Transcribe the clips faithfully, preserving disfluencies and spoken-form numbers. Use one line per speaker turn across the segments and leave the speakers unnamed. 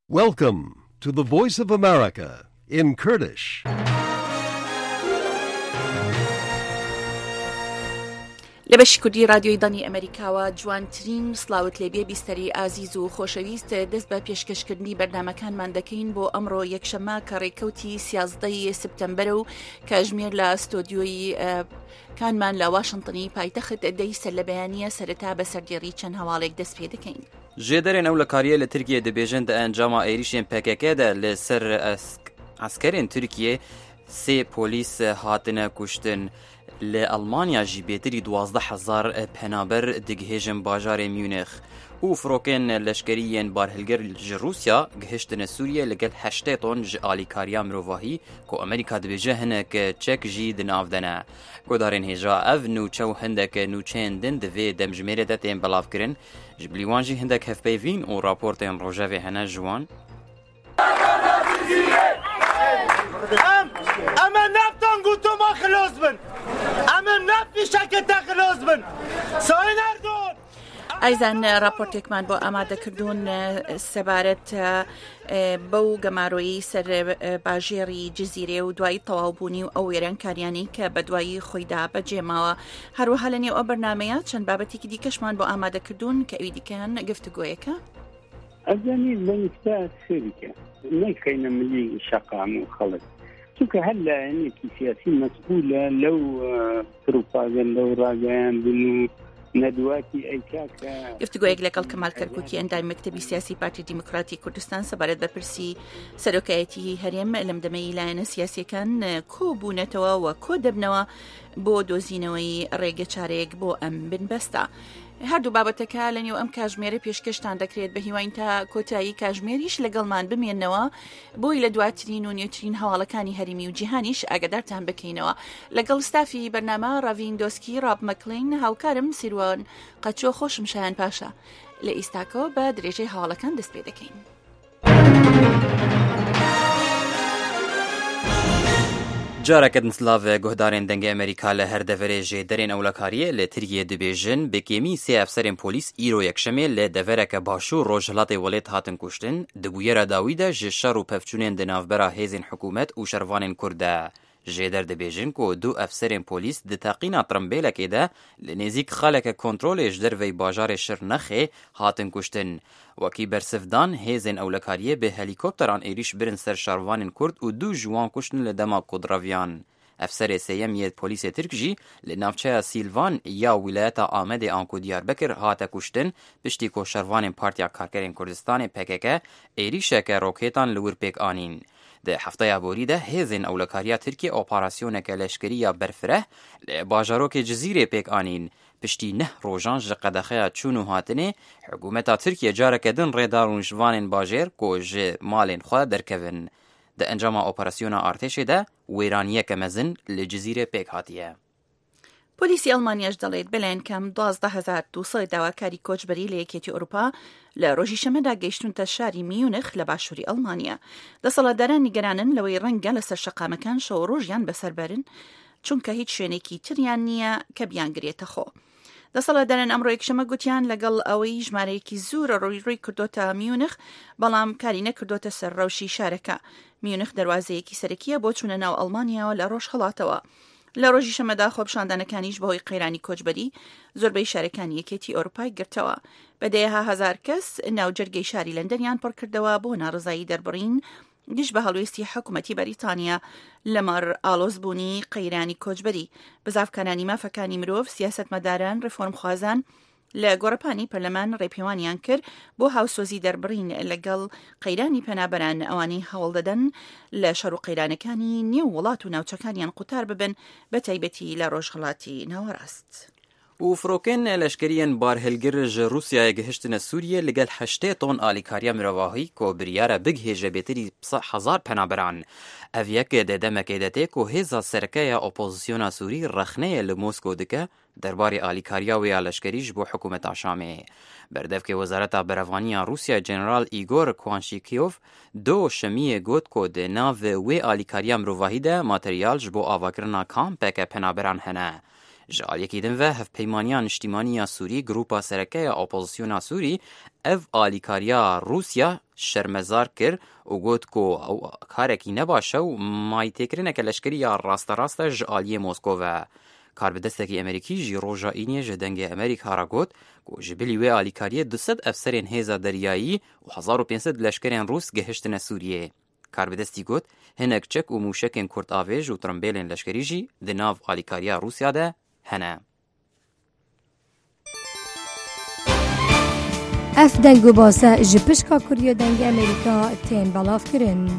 Welcome to the Voice of America in Kurdish.
لبش کردی رادیوی دانی ئەمریکاوە جوانترین سلااوت لێبێ بیستەری ئازیز و خۆشەویست دەست بە پێشکەشکردنی بەرنامەکانمان دەکەین بۆ ئەمڕۆ یەکشەمە کە ڕێکەوتی سیازدەی سپتەمبەرە و کاژمێر لە ستۆدیۆی کانمان لە واشنگتنی پایتەخت دەی سەر لە بەیانیە سەرەتا بە سەردێڕی چەند هەواڵێک دەست پێ دەکەین.
ژێدەرێن ئەو لە کاریە لە تورکیە دەبێژن دە ئەنجاما عێریشێن پێکەکەدا لەسەر عسکەرێن تورکیە سێ پۆلیس هاتنە کوشتن. لە ئەڵمانیا ژی بێتری دوازدە حەزار پەنابەر دگهێژن باژارێ میونخ و فڕۆکێن لەشکریên بارهەلگر ji رووسیا گەهشتنە سووریە لەگەل هەشتێ تۆن ji ئالیکاریya mirovahî ku ئەمریکا dibêje hinek çek jî di nav de ne. Guhdarên hêja ev nûçew hindek nûçeyên din di vê demjimêrê de tên belavkirin ji bilî wan jî hindek hevpeyvîn û raportên rojevê hene ji wan.
ئەمە نەفتان گوتومە خلۆز بن ئەمە نەفتی شەکەتە خلۆز بن سای نەردۆن.
ئایزان راپۆرتێکمان بۆ ئامادەکردوون سەبارەت بەو گەمارۆیی سەر باژێری جزیرێ و دوایی تەواوبوونی و ئەو وێرانکاریانی کە بە دوایی خۆیدا بەجێماوە. هەروەها لە نێو ئەو بەرنامەیە چەند بابەتێکی دیکەشمان بۆ ئامادەکردوون کە ئەوی دیکەن گفتوگۆیەکە
ئەزانی لەنستا سێریکە نەیخینە ملی شەقام و خەڵک چونکە هەر لایەنێکی سیاسی مەسئولە لەو پروپاگەندە و ڕاگەیاندن و نەدواتی ئەیکاکە.
گفتوگۆیەک لەگەڵ کەمال کەرکووکی ئەندای مەکتەبی سیاسی پارتی دیموکراتی کوردستان سەبارەت بە پرسی سەرۆکایەتی هەرێم لەم دەمەی لایەنە سیاسیەکان کۆبوونەتەوە و کۆ دەبنەوە بۆ دۆزینەوەی ڕێگە چارەیەک بۆ ئەم بنبەستە. هەردوو بابەتەکە لە نێو ئەم کاژمێرە پێشکەشتان دەکرێت بە هیواین تا کۆتایی کاژمێریش لەگەڵمان بمێننەوە بۆی لە دواترین و نوێترین هەواڵەکانی هەرمی و جیهانیش ئاگادارتان بکەینەوە. لەگەڵ ستافی بەرنامە ڕاڤین دۆسکی ڕاب مەکلین هاوکارم سیروان قەچۆ خۆشم شایان پاشا لە ئیستاکەوە بە درێژەی هەواڵەکان دەست پێ دەکەین.
جارەکەت مسلاڤ گوهدارên dengê Amerîka li her deverê jêderên ewlekariyê li Tirkiyeyê dibêjin bêkêmî sê efserên polîs îro yekşemê li devereke başûr Rojhilatê Welêt hatin kuştin, di bûyera dawî de ji şer û pevçûnên di navbera hêzên hikûmet û şervanên Kurd de. Jêder dibêjin ku du efserên polîs di teqîna tirembêlekê de li nêzik xaleke kontrolê ji dervey bajarê Şirnexê hatin kuştin. Wekî bersivdan hêzên ewlekariyê bi helîkopteran êrîş birin ser şervanên Kurd û du ji wan kuştin li dema Kudraviyan. Efserê sêyem yê polîsê Tirk jî li navçeya Sîlvan ya wîlayeta Amedê an ku Diyarbekir hate kuştin piştî ku şervanên Partiya Karkerên Kurdistanê P K K êrîşeke rokêtan li wir pêk anîn. Di hefteya borî de hêzên ewlekariya Tirkiye operasyoneke leşkeriya berfireh li bajarokê Cizîrê pêk anîn. Piştî neh rojan ji qedexeya çûn û hatinê hikûmeta Tirkiye careke din rêdar û jivanên bajêr ku ji malên xwe derkevin. Di encama operasyona artêşê de wêraniyeke mezin li Cizîrê pêk hatiye.
پۆلیسی ئەڵمانیاش دەڵێت بەلایەن کەم دوازدە هەزار و دووسەد داواکاری کۆچبەری لە یەکێتی ئەوروپا لە ڕۆژی شەمەدا گەیشتونتە شاری میونخ لە باشووری ئەڵمانیا. دەسەڵاتداران نیگەرانن لەوەی ڕەنگە لەسەر شەقامەکان شەو ڕۆژیان بەسەربەرن چونکە هیچ شوێنێکی تریان نییە کە بیانگرێتە خۆ. دەسەڵاتداران ئەمڕۆ یەکشەمە گوتیان لەگەڵ ئەوەی ژمارەیەکی زۆرە ڕۆی ڕووی کردۆتە میونخ بەڵام کاری نەکردۆتە سەر ڕەوشی شارەکە. میونخ دەواازەیەکی سەرەکیە بۆ چوونە ناو ئەڵمانیاوە لە ڕۆژ هەڵاتەوە. لە ڕۆژی شەمەدا خۆپشاندانەکانیش بەهۆی قەیرانی کۆچبەری زۆربەی شارەکانی یەکێتی ئەوروپای گرتەوە. بەدەیەها هەزار کەس ناوجەرگەی شاری لەندەنیان پڕ کردەوە بۆ ناڕزایی دەربڕین گشت بە هەڵوێستی حکوومەتی بەریتانیا لەمەڕ ئالۆزبوونی قەیرانی کۆچبەری. بزافکارانی مافەکانی مرۆڤ، سیاسەتمەداران، ڕێفۆرمخوازان لە گۆڕەپانی پەرلەمان ڕێپێوانیان کرد بۆ هاوسۆزی دەربڕین لەگەڵ قەیرانی پەنابەران ئەوانەی هەوڵ دەدەن لە شەڕ و قەیرانەکانی نێو وڵات و ناوچەکانیان قوتار ببن بە تایبەتی لە ڕۆژهەڵاتی ناوەڕاست.
و فڕۆکێن لەشکریên barhilgir ji Rûsyayê gihiştine Sûriyê li gel heştê ton alîkariya mirovahî ku biryara bigihêje bêtirî hezar penaberan. Ev yekê de demekê de tê ku hêza serkeya opozisyona Sûrî rexneyê li Moskow dike derbarê alîkariya wê ya leşkerî ji bo hikûmeta Şamê. Berdevkê Wezareta Berevaniya Rûsya General Igor Kvanşikyov do şemiyê got ku di nav wê alîkariya mirovahî de materyal ji bo avakirina kampeke penaberan hene. جاليكي دنفه هف بيمانيان اجتماعية سوري جروبا سركية أوبوزيسيونا سوري اف آليكاريا روسيا شرمزار كر وقوت كو او كاركي نباشو ماي تكرينك الاشكرية راست راست جالية موسكوفا کار به دستکی امریکی جی روژا اینیه جدنگ امریکا را گوت که جبلی و آلیکاریه دوصد افسرین هیزا دریایی و هزار و پینصد لشکرین روس گهشتن سوریه. کار به دستی گوت هنک چک و موشکین کرد آویج و ترمبیلین لشکری جی دناو آلیکاریا روسیا ده هنه.
اف دنگو باسه جپشکا کوریو دنگ امریکا تین بلاف کرن.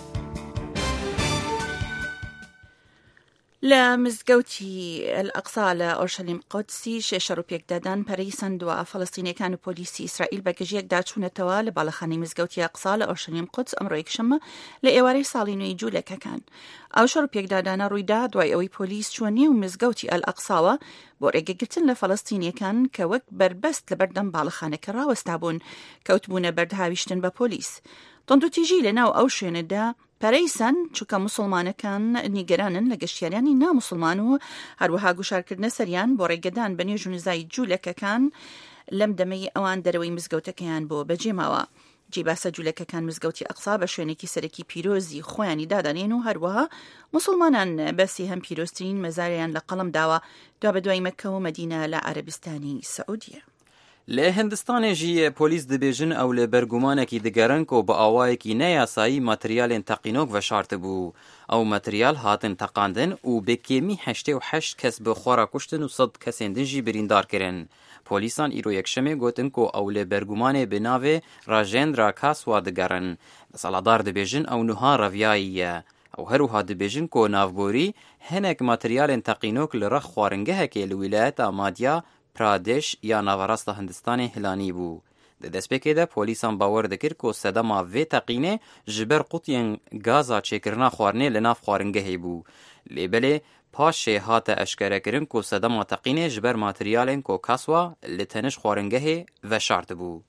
لمزگەوتی الأقصى لأورشليم قدسي شش روپیەک دادان پەرەی سندووە فەڵەستینیەکان و پۆلیسی ئیسرائیل بە گەژیەکدا چوونەتەوە لە باڵەخانەی مزگەوتی ئەقسا لە ئۆرشەلیم قودس ئەمڕۆ یەکشەممە لە ئێوارەی ساڵی نوێی جوولەکەکان. ئەو شە روپیەک دادانە ڕوویدا دوای ئەوەی پۆلیس چووە نێو مزگەوتی ئەلئەقساوە بۆ ڕێگەگرتن لە فەڵەستینیەکان کە وەک بربەست لە بەردەم باڵەخانەکە ڕاوەستا بوون کەوتبوونە بەردهاویشتن بە پۆلیس. تۆندوتیژی لەناو ئەو شوێنەدا پەرەیسان چووکە موسڵمانەکان نیگەرانن لە گەشتیاریانی ناموسڵمان و هەروەها گوشارکردنە سەریان بۆ ڕێگەدان بە نوێژ و نزای جوولەکەکان لەم دەمەی ئەوان دەرەوەی مزگەوتەکەیان بۆ بەجێماوە. جێباسە جوولەکەکان مزگەوتی ئەقسا بە شوێنێکی سەرەکی پیرۆزی خۆیانی دادانێن و هەروەها موسڵمانان بەسی هەم پیرۆزترین مەزاریان لە قەڵم داوە دوا بە دوای مەککە و مەدینە لە عەرەبستانی سەعودیە.
لی هندستان جی پلیس دبیجن او لی برگمانکی دگرن کو با آوایکی نیاسایی ماتریال تقینوک و شارت بو او ماتریال هاتن تقاندن و بکیمی هشته و هشت کس به خورا کشتن و صد کسین دنجی بریندار کرن. پلیسان ایرو یکشمه گوتن کو او لی برگمان بناوه راجندرا کاسوا دگرن سالادار دبیجن او نوها رویاییه او هروها دبیجن کو نافبوری هنک ماتریال تقینوک لرخ خوارنگه که الولایت آمادیا پرادش یا ناوەڕاستە هندستانی هلانی بوو. د دەستپێکێدا پۆلیسان باوەڕ دەکرد کە سەدەما vê تەقینێ ji ber قوتیên گازا çêkirina xwarinê li nav xwaringehê bû. Lêbelê paşê hate eşkerekirin ku sedema teqînê ji ber materyalên ku kaswa li tenêj xwaringehê veşart bû.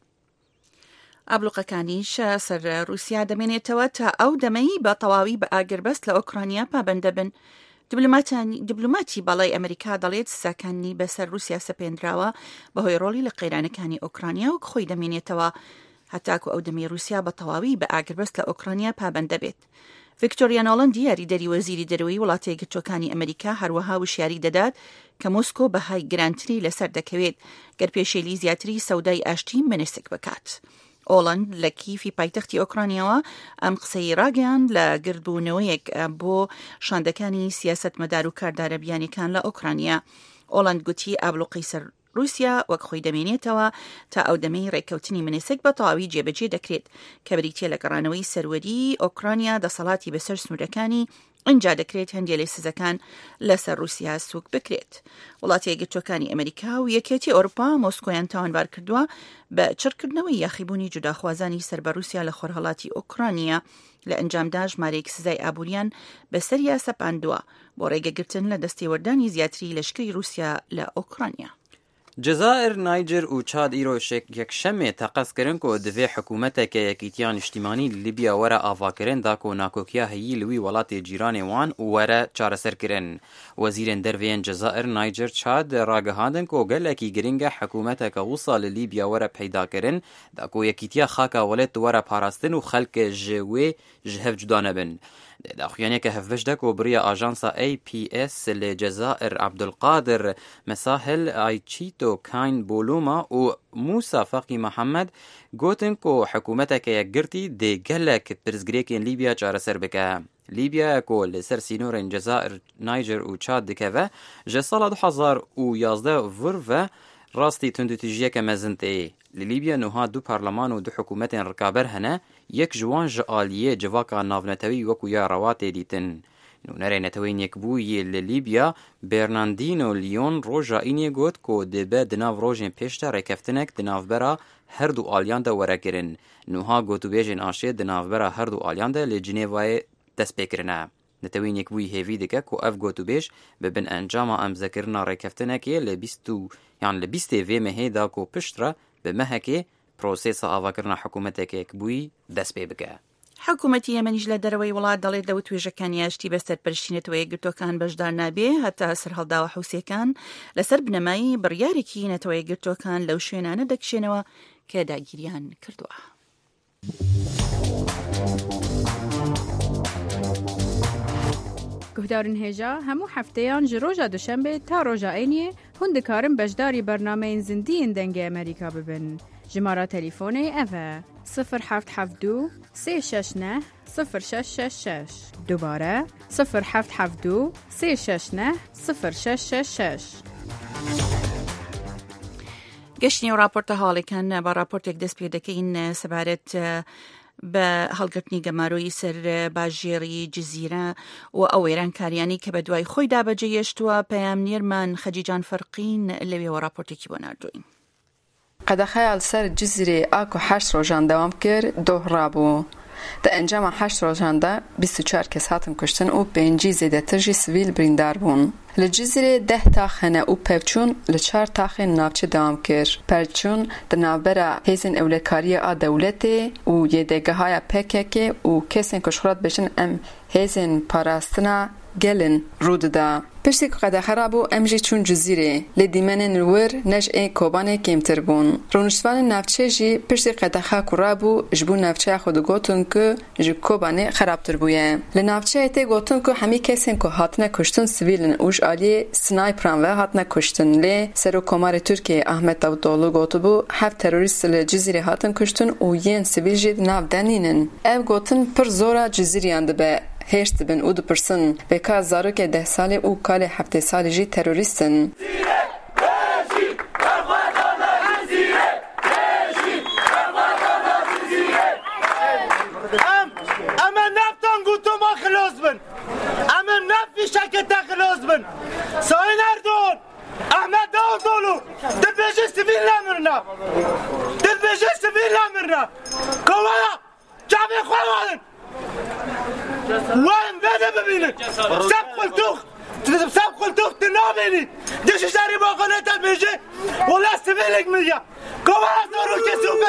ئابلوقەکانیش سەر رووسیا دەمێنێتەوە تا ئەو دەمەی بە تەواوی بە ئاگربەست لە ئۆکرانیا پابەندە بن. دیبلوماتی باڵای ئەمریکا دەڵێت ساکانی بەسەر رووسیا سەپێنراوە بەهۆی ڕۆڵی لە قەیرانەکانی ئۆکرانیا و خۆی دەمێنێتەوە هەتاکو ئەو دەمەی رووسیا بە تەواوی بە ئاگربەست لە ئۆکرانیا پابەندە بێت. ڤیکتۆریا نۆڵەند یاریدەری وەزیری دەرەوەی وڵاتە یەکگرتووەکانی ئەمریکا هەروەها وشیاری دەدات کە مۆسکۆ بەهای گرانتری لەسەر دەکەوێت گەر پێشێلی زیاتری سەودای ئاشتی مەنێسک بکات. ئۆڵند لە کیفی پایتەختی ئۆکرانیەوە ئەم قسەی ڕاگەیاند لە گردبوونەوەیەک بۆ شاندەکانی سیاسەت مەدار و کاردارە بیانیەکان لە ئۆکرانیا. ئۆڵند گوتی ئابلوقەی سەر رووسیا وەک خۆی دەمێنێتەوە تا ئەو دەمەی ڕێککەوتنی منێسک بە تەواوی جێبەجێ دەکرێت کە بریتیە لە گەڕانەوەی سەروەری ئۆکرانیا دەسەڵاتی بەسەر سنوورەکانی ئەنجا دەکرێت هەندێک لە سزەکان لەسەر رووسیا سوک بکرێت. وڵاتی یەکگرتووەکانی ئەمریکا و یەکێتی ئەوروپا مۆسکۆیان تاوانبار کردووە بە چڕکردنەوەی یاخیبوونی جوداخوازانی سەر بە رووسیا لە خۆرهەڵاتی ئۆکرانیا لە ئەنجامدا ژمارەیەک سزای ئابووریان بەسەریا سەپاندووە بۆ ڕێگەگرتن لە دەستێوەردانی زیاتری لەشکری رووسیا لە ئۆکرانیا.
جزائر، نایجر و چاد ایرو یکشمه تقص کرن که دوی حکومت که یکیتیان اجتماعی لیبیا وره آوا کرن دا که ناکوکیا هیی لوی ولات جیران وان وره چارسر کرن. وزیر دروین جزائر، نایجر، چاد راگهاندن که گلکی گرنگ حکومت که وصل لیبیا وره پیدا کرن دا که یکیتیا خاکا ولت وره پاراستن و خلق جوی جهف جدانه بن. داخویانی که هفوش دک و برای آژانسا ای پی اس لجزائر عبدالقادر مساهل آیچیتو کاین بولوما و موسا فقی محمد گوتن که حکومت که یک گرتی ده گلک پرزگریکین لیبیا چاره سر بکه. لیبیا که لسر سینور جزائر، نایجر و چاد دکه و جسال دو هزار و یازده ور و راستی تندوتیجیه که مزنته. لیبیا نوها دو پارلمان و دو حکومت رکابر هنه یک جوان جعالیه جواکا ناونتوی وکو یا روات دیتن. نونره نتوین یک بوی لیبیا برناندینو لیون روژا اینی گوت که دبه دناو روژین پیشتا رکفتنک دناو برا هر دو آلیان دا وره کرن. نوها گوتو بیجن آشه دناو برا هر دو آلیان دا لجنیوای دست بکرنه. نتوین یک بوی هیوی دکه که اف گوتو بیش ببن انجام ام ذکرنا رکفتنکی لبیستو یعنی لبیسته وی مهی دا که پشتره به مهکه پروسیس آواکرنا حکومت که یک بوی دست بی بگه.
حکوومەتی یەمەنیش لە دەرەوەی وڵات دەڵێت لەوە توێژەکانی یاشتی بەسەر پەرشتینەتەوەی گرتوەکان بەشدار نابێ هەتا سەر هەڵداوە حوسیەکان لەسەر بنەمایی بڕیارێکی نەتەوەی گرتوەکان لەو شوێنانە دەکشێنەوە کە داگیریان کردووە.
گهدارن هێژا هەموو هەفتەیان ji ڕۆژا دوشەمبێ تا ڕۆژا ئەینیە hûn dikarin beşdarî bernameyên zindiyên dengê Amerîka bibin. Jimara telîfonê ev e sıfır heft heft du sê şeş neh sıfır şeş şeş şeş. Dubare sıfır heft heft du sê şeş neh sıfır şeş şeş şeş.
گەشتنی و راپۆرتە هەواڵێکان بە راپۆرتێک دەست پێ دەکەین سەبارەت بە هەڵگرتنی گەماروی سەر باژێری جزیرە و ئەو وێرانکاریانی کە بە دوای خۆی دابەجێهێشتووە پەیامنێرمان خەجیجان فەرقین لەوێەوە راپۆرتێکی بۆ ناردووین.
قەدەخەیە لەسەر جزیرێ ئاکو حەشت ڕۆژان دەوام کرد دۆهڕابوو. Di encama heşt rojan de bîst û çar kes hatin kuştin û pêncî zêdetir jî sivîl birîndar bûn. Li Cizîrê deh tax hene û pevçûn li çar taxên navçe dewam kir. Pevçûn di navbera hêzên ewlekariyê a dewletê û yêdegehaya P K K û kesên ku ji xwe dibêjin em hêzên parastina gelin rû dida. Piştî ku qedexe rabû em jî çûn Cizîrê lê dîmenên wir ne ji ê Kobanê kêmtir bûn. Rûniştvanên navçe jî piştî qedexa ku rabû ji bo navçeya xwe digotin ku ji Kobanê xerabtir bûye. Li navçeyê tê gotin ku hemî kesên ku hatine kuştin sivîlin û ji aliyê snayperan ve hatine kuştin lê Serokkomarê Tirkiyeyê Ahmet Davutoglu gotibû heft terorîst li Cizîrê hatin kuştin û yên sivîl jî di nav denînin. Ev gotin pir zora Cizîriyan dibe. هێشت بن û dipirsin vê ka zarokê deh salê û kalê heftê salê jî terorîstin.
em neftan gotûma xilos bin. Em nef fîşekê te xilos bin. Sayın Erdoğan, Ahmet Davutoğlu dibêje sivîl nemirine. Dibêje sivîl nemirine. Kovaya çavê xwe alin. وين بدا ببينك سبق التوخ سبق التوخ تنابيني ديش شاري باقنات بيجي ولا سبيلك مية كواس نورو كسوكا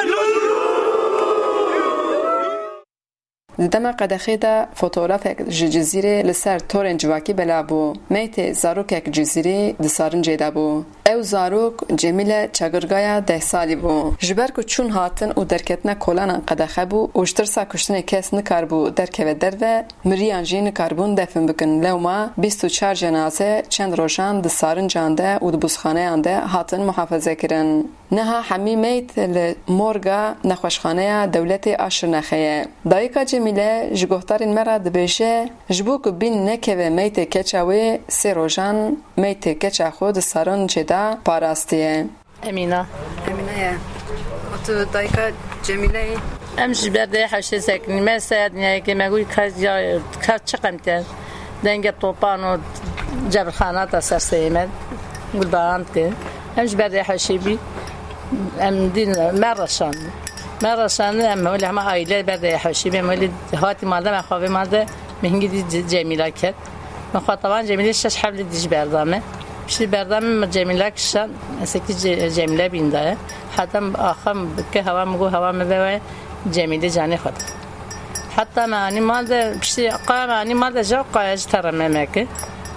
Dema qedexê de fotoğrafek ji Cizîrê li ser torên civakî belabû. Meytê zarokek Cizîrê di sarincê de bû. Ew zarok Cemîle çagirgaya deh salî bû. Ji ber ku çûn hatin û derketina kolanan qedexe bû û ji tirsa kuştinê kes nikarbû derkeve derve, miriyan jî nikarbûn defin bikin. Lewma bîst û çar cenaze çend rojan di sarincan de û di bûzxaneyan de hatin muhafazekirin. Niha hemî meyt li morga nexweşxaneya dewletê a Şirnexeyê. Dayika Cemîle ji guhdarên me re dibêje ji bo ku bîn nekeve meytê keça wê sê rojan meytê keça xwe di sarincê de parastiye.
Emîna.
Emîne ye. Tu dayika Cemîleyê
em ji ber de heşê sekinî me seyedniyekê me gûyî ka çiqem te denge topan û cebrxana te ser seyê me gulbaran ke em ji ber de heşê bî em din me reşan me reşan em weli hema aile ber de heşê em weli hatî malde me xwe malde mehingî dî Cemîla ket me xwe taban Cemîlê şeş hevlê dî ji berdame piştî berdame Cemîla kişan esekî Cemîle bîndaye hetem axam ke hewa me got hewa me ve Cemîlê canê xwe heta me anî mal de piştî qaya me anî mal de ja qaya ji tereme me kir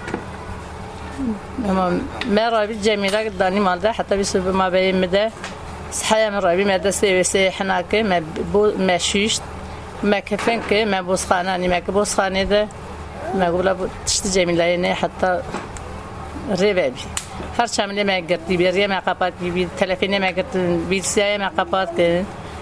ama me rabî Cemîla danî mal de heta bîst û ma beyê me de sihaya me rabî me destê wê sê hinakê me me şûşt me kefin kir me bozxane anî me kir bozxanê de me got tiştî Cemîlayê nê heta rê vebî her çemlê me girtî bêriye me qepat bî telefonê me girtin bilgisayarê me qepat kirin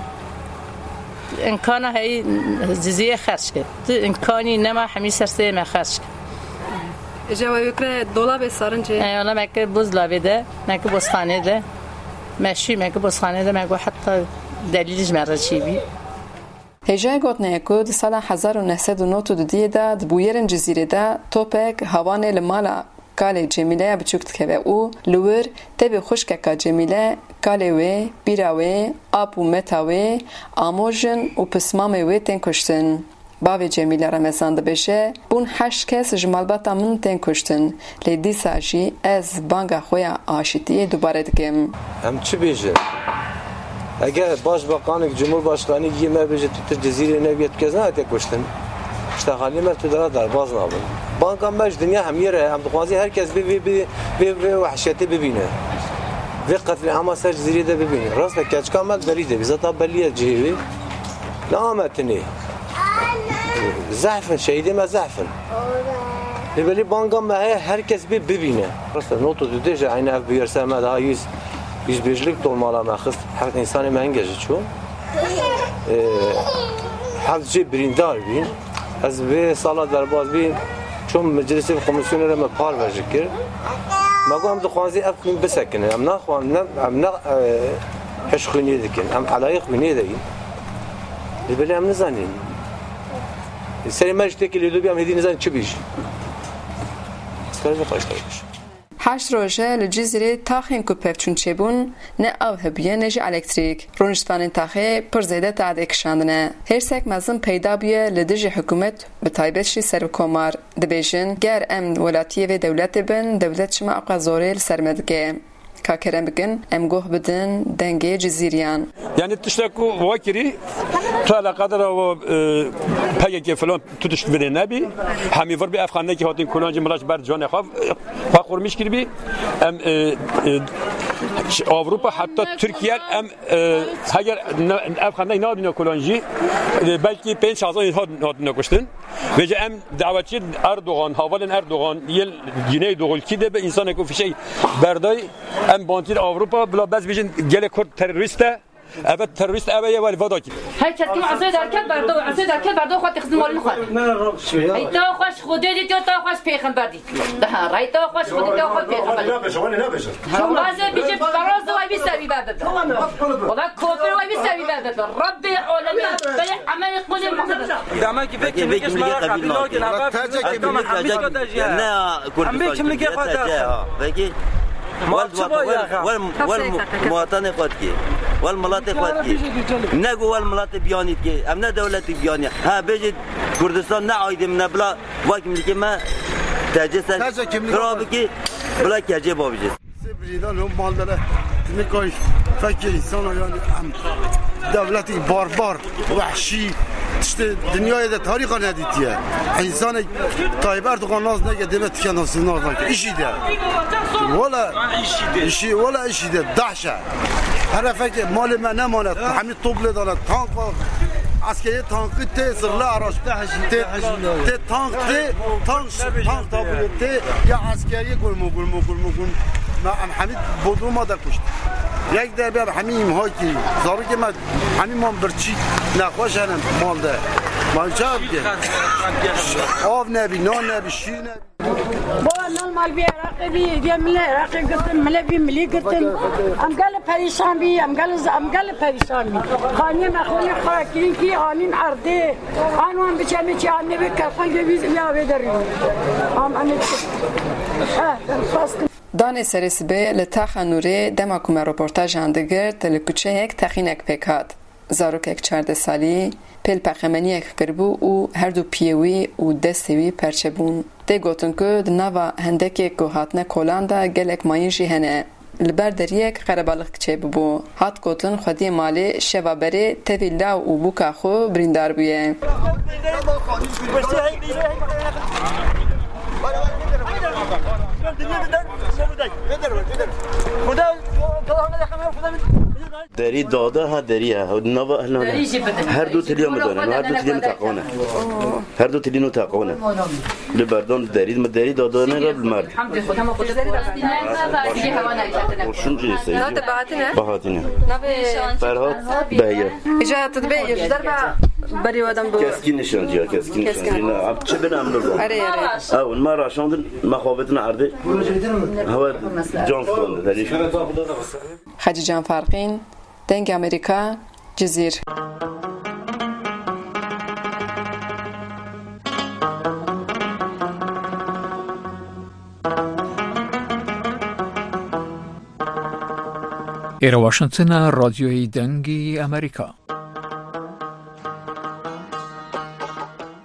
imkana heyî Cizîrê xerç kir imkanî nema hemî ser sê me xerç kir
Ejewekre dolabê sarincê
eyvala me kir buzlavê de me kir bozxanê de me şû me kir bozxanê de me got heta delîl ji me re çîbî.
Hêjayê gotine ku di sala hezar û neh sed û nod û dudiyê de di bûyerên Cizîrê de topek havanê li mala kalê Cemîleya biçûk dikeve û li wir tevê xuşkeka Cemîle kalê wê, bîra wê, ap û meta wê, amojin û pismamê wê tên kuştin. Bavê Cemîle Remezan dibêje bûn heşt kes ji malbata min tên kuştin lê dîsa jî ez banga xwe ya aşîtiyê dubare dikim.
Em çi bêjin? اگر باش بقانك جمهور باشقاني يجي ما بيجي الجزيرة نبيت كذا تكوشتن اشتغالي ما تدرى در باز نابن بانكا ماش دنيا هم يره هم تخوازي هركز بي بي بي بي وحشيتي ببينه في قتل عام سر جزيرة ده ببينه راس كاش كامل بريده بزاف بليه جيبي لا ما تني زعفن شهيدي ما زعفن لبلي بانكا ما هي هركز بي ببينه راس نقطة ديجا عين اف بيرسا ما ده يس يس بيجلك طول مالا ما خص حق انساني ما انجز شو حق جيب بريندار بين از به سال در باز بین چون مجلس کمیسیون را مپار وجکر مگو هم دخوازی افکن بسکنه ام نه خوان نه ام نه هش خونی دکن ام علایق خونی دهی لبلی ام نزنین سری مجلسی که لیدو بیام هدی نزنین چی بیش اسکاری بخواهش دارش
هشت روزه لجزیره تاخین کو پفچون چبون نه او هبیه نجی الکتریک رونشتوانین تاخه پر زیده تعدیه کشاندنه هرسک مزم پیدا بیه لدجی حکومت به تایبتشی سر و کمار دبیجن گر ام ولاتیه و دولت بن دولت شما اقا زوره لسرمدگه که کرم بگن ام گوه بدن دنگه جزیریان
یعنی تشتکو واکری تا لقدر و پیگه فلان تو تشت بده نبی همی ور به افغانه که هاتین کلانج ملاش بر جان خواف فخور میشکری بی ام اوروپا حتی ترکیه ام اگر افغانه نادینا کلانجی بلکه پنج شازان هات نادینا کشتن وجه ام دعوتچی اردوغان حوالن اردوغان یل جنه دوغل کی ده به انسان کو فشی بردای ام بانتیر اوروپا بلا بس بیشن گله کرد تروریسته اول تروریست اول یه ولی ودا کی
هر کس که عصای درکت برده و عصای درکت برده خود تخزن مال نخواد ای تا خوش خودی دیت یا تا خوش پیغمبر دیت ده رای تا خوش خودی تا خود پیغمبر دیت نبشه ولی نبشه واسه بیچه براز وای بی سوی بعد ولا کفر وای بی سوی بعد رب العالمین بل عمل قول محمد دما کی فکر میکش مرا قبیل که نبا تاجه که نه کل میگه میگه خدا بگی والمواطن خود کی والملات خود کی نگو والملات بیانید که ام نه دولت بیانی ها بجید کردستان نه عایدم نه بلا واکم دیگه ما تجسد خراب کی بلا کجه بابیجه
سبریدان هم مال داره نکاش فکر انسان یعنی دولتی باربار وحشی تشت دنیای ده تاریخ ندیدیه انسان تایب اردوغان ناز نگه دمت که ناز ناز نگه ایشی ده ولا ایشی ولا ایشی ده دهشه هر فکر مال من نماند همین طبله دارد تانک عسکری تانکی ته سرلا آراش ته ته تانک ته تانک تانک تابلو ته یا عسکری گلمو گلمو گلمو گلمو ما ام حمید بودو ما در کشت یک در بیار همین ها که زارو که ما همین ما برچی نخواش هنم مال ده ما چه بگه آب نبی نان نبی شیر نبی
با نال مال بی عراقی بی بی ملی عراقی گفتن ملی بی ملی گفتن ام گل پریشان بی ام گل ام گل پریشان بی خانی مخونی خاکرین کی آنین عرده آنوان بچمی چی آنی بی کفن گویز یا بداری ام انت اه فاست
دانه سرسبه لتاخ نوره دما کومه رپورتاج اندگر تلکوچه یک تخینک پکات زاروک یک چارده سالی پل پخمنی یک کربو و هر دو پیوی و دستوی پرچبون ده گوتن که دنوا هندک گوهاتنه کولاندا گلک ماین جیهنه لبر دریک قربالق کچه ببو هات گوتن خودی مالی شوابره تویلا و بوکا خو بریندار بویه
داری داده ها داری ها نوا هر دو تلیو مدونه هر دو تلیو تقونه هر دو تلیو تقونه لبردان داری ما داری داده نه رب مرد الحمد لله خدام خود داری دستی نه هوا نکردن شون جیسته نه بهاتینه بهاتینه فرهاد بهیه
اجازه تدبیر در با بری ودم بو
کسکی نشان جیا کسکی نشان اب چه بنام لو
اره اره
اول ما راشوندن مخابتنا عرضه هوا جان فلان داری
حاجی جان فرقین دنگ امریکا جزیر
ایرا واشنطن رادیوی دنگی امریکا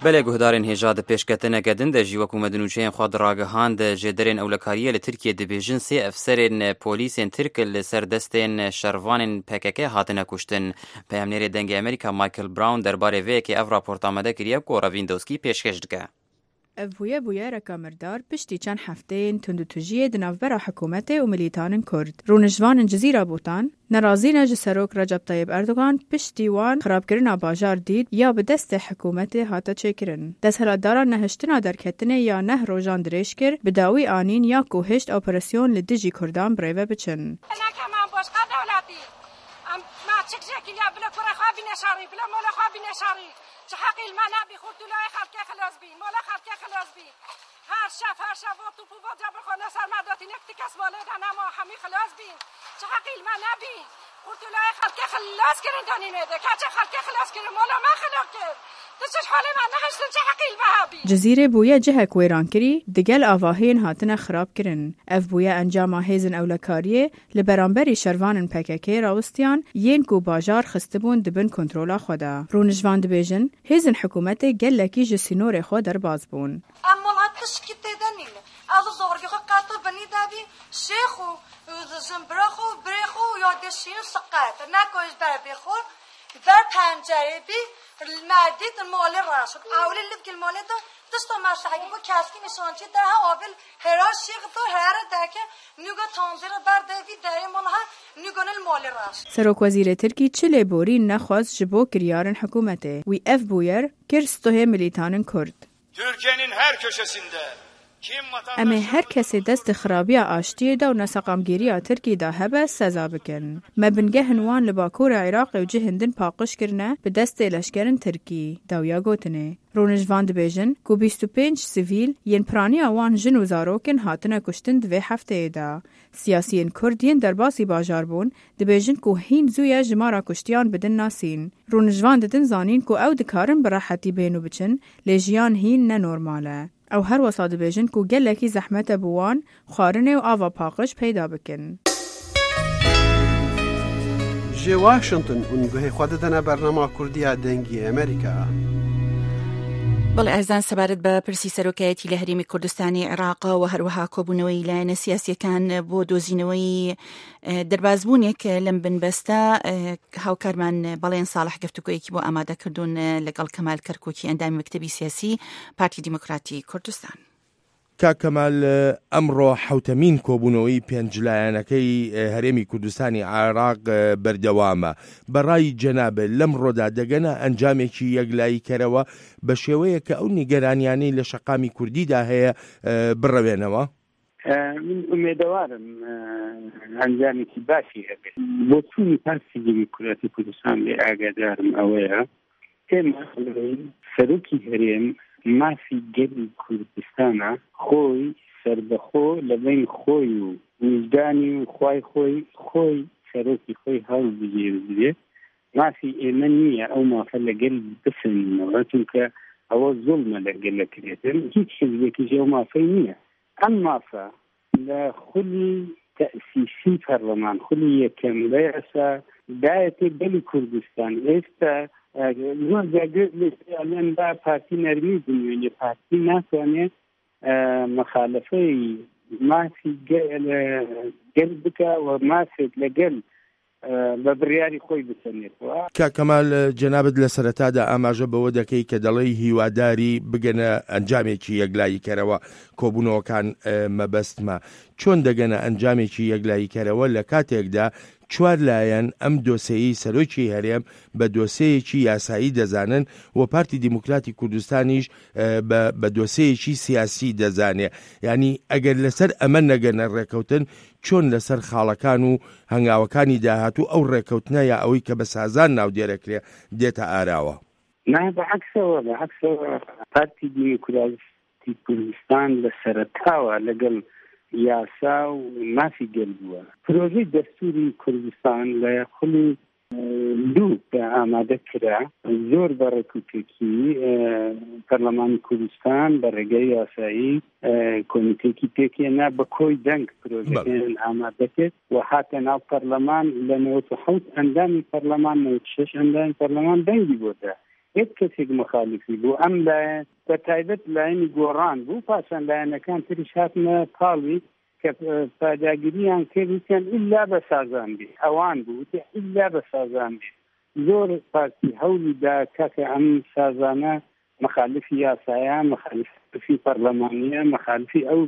بله گهدارین هجا ده پیشکتنه کدن ده جی وکو مدنوچین خواد راگهان ده جدرین اولکاریه لترکیه ده بیجن سی افسرین پولیسین ترک لسر دستین شروانین پککه هاتنه کشتن. پیامنیر دنگ امریکا مایکل براون درباره وی که اف راپورت آمده کریه کو راویندوسکی پیشکش دکه.
بویا بویا رکامردار پشتی چند هفتهین تندوتجیه دنافبرا حکومت و ملیتان کرد. رونجوان جزیره بوتان نرازین جسروک رجب طیب اردوغان پشتی وان خراب کرنا باجار دید یا به دست حکومت هاتا چکرن. دست هلاداران نهشتنا در کتنه یا نه روژان درش کر به داوی آنین یا کوهشت اپراسیون لدیجی کردان بریوه بچن.
انا كمان باشقا دولتي ام ما تشكي يا بلا كره خابي نشاري بلا مولا خابي نشاري تحقي المنع بخوت لا خلق خلاص بي مولا خلق خلاص بي هر شف هر شف تو بو جبر خونه سرمداتی نکتیکس والد انا ما همي خلاص بي تحقي المنع بي خوت لا خلق خلاص كرن داني مده كاچ خلق خلاص كرن مولا ما خلق كر تشش حال ما نهشتن تحقي المهابي
جزیره بویا جه کویران کری دگل آواهین هاتنه خراب کرن. اف بویا انجام هیزن اولکاریه لبرانبری شروانن پککه راوستیان ین کو باجار خستبون دبن کنترولا خودا. رونجوان دبیجن هیزن حکومت گلکی جسینور خود در باز بون.
اما تشکیت دادنین از زورگی خو قطع بنی دادی شیخو زنبرخو برخو یادشین سقط نکویش بر بخور در پنجره بی المادی المال راشد اول اللي بك المال ده تستو ما صحيح بو كاسكي نشانتي ده اول هراش شيخ تو هر دك نيغا تانزر بر دوی دای منها نيغون المال راشد
سروک وزیر ترکی چله بوری نخواست جبو کریارن حکومته وی اف بویر کرستوه ملیتانن کرد.
Türkiye'nin her köşesinde
اما هر کسی دست خرابی آشتی دا و نساقامگیری ترکی دا هبه سزا بکن. مبنگه هنوان لباکور عراق و جهندن پاقش کرنه به دست لشکرن ترکی داویا گوتنه. رونجوان دبیجن کو بیست و پنج سیویل ین پرانی آوان جن و زاروکن هاتنه کشتن دوی هفته دا. سیاسیین کردین در باسی باجار بون دبیجن کو هین زویا جمارا کشتیان بدن ناسین. رونجوان ددن زانین کو او دکارن براحتی بینو بچن لیجیان هین نه نورماله. او هر وساد بیجن کو گلکی زحمت بوان خارنه و آوا پاقش پیدا بکن.
جي واشنطن ونگوه خودتنا برنامه کردی دنگی امریکا.
بەڵێ ئازان سەبارەت بە پرسی سەرۆکایەتی لە هەرێمی کوردستانی عێراق و هەروەها کۆبوونەوەی لایەنە سیاسیەکان بۆ دۆزینەوەی دەربازبوونێک لەم بنبەستە هاوکارمان بەڵێن ساڵح گفتوگۆیەکی بۆ ئامادەکردوون لەگەڵ کەمال کەرکووکی ئەندامی مەکتەبی سیاسی پارتی دیموکراتی کوردستان.
کا کەمال ئەمڕۆ حوتەمین کۆبوونەوەی پێنجلایەنەکەی هەرێمی کوردستانی عێراق بەردەوامە. بەڕای جەنابە لەم ڕۆدا دەگەنە ئەنجامێکی یەکلاییکەرەوە بە شێوەیە کە ئەو نیگەرانیانەی لە شەقامی کوردیدا هەیە بڕەوێنەوە.
من ئومێدەوارم ئەنجامێکی باشی هەبێت. بۆ چوونی پارتی دیموکراتی کوردستان لێ ئاگادارم ئەوەیە ئێمە سەرۆکی هەرێم مافی گەلی کوردستانە خۆی سەربەخۆ لە بین خۆی و وجدانی و خوای خۆی خۆی سەرۆکی خۆی هەڵبژێرێت. مافی ئێمە نییە ئەو مافە لەگەل بسنینەوە چونکە ئەوە زوڵمە لەگەلەکرێتن هیچ حزبێکیش ئەو مافەی نییە. ئەم مافە لە خولی تەئسیسی پەرلەمان خولی یەکەم لە ئێستا دایەتێ گەلی کوردستان ئێستا زۆر جاگرێت لەن با پارتی نەرمی بنوێنێ پارتی ناتوانێت مەخالەفەی مافی گەل بکە و مافێک لەگەل بە بڕیاری خۆی بسەنێتەوە.
کا کەمال جەنابەت لە سەرەتادا ئاماژە بەوە دەکەی کە دەڵێی هیواداری بگەنە ئەنجامێکی یەکلاییکەرەوە کۆبوونەوەکان مەبەستمە. چۆن دەگەنە ئەنجامێکی یەکلاییکەرەوە لە کاتێکدا چوار لایەن ئەم دۆسەیەی سەرۆکی هەرێم بە دۆسەیەکی یاسایی دەزانن و پارتی دیموکراتی کوردستانیش بە دۆسەیەکی سیاسی دەزانێ. ینی ئەگەر لەسەر ئەمە نەگەنە ڕێکەوتن چۆن لەسەر خاڵەکان و هەنگاوەکانی داهاتوو ئەو ڕێکەوتنە یا ئەوەی کە بە سازان ناودێرەکرێ دێتە ئاراوە.
نه بەعکسەوە بەعکسەوە پارتی دیموکراتی کوردستان لە سەرەتاوە لەگەڵ یاسا و مافی گەل بووە. پرۆژەی دەستوری کوردستان لە خولی دوو کە ئامادە کرا زۆر بە ڕێکوتێکی پەرلەمانی کوردستان بە ڕێگەی یاسایی کۆمیتێکی پێکێنا بە کۆی دەنگ پرۆژەکان ئامادە کرد و هاتە ناو پەرلەمان لە نەوەت و حەوت ئەندامی پەرلەمان نەوەت و شەش ئەندامی پەرلەمان دەنگی بۆدا. هیچ کەسێک مخالفی بوو ئەم لایەن بە تایبەت لایەنی گۆڕان بوو پاشان لایەنەکان تریش هاتنە پاڵی کە پاداگیریان کردیان ئیلا بە سازان بێ ئەوان بوو ئیلا بە سازان بێ زۆر پارتی هەولی دا کاکە ئەم سازانە مخالفی یاسایە مخالفی پەرلەمانیە مخالفی ئەو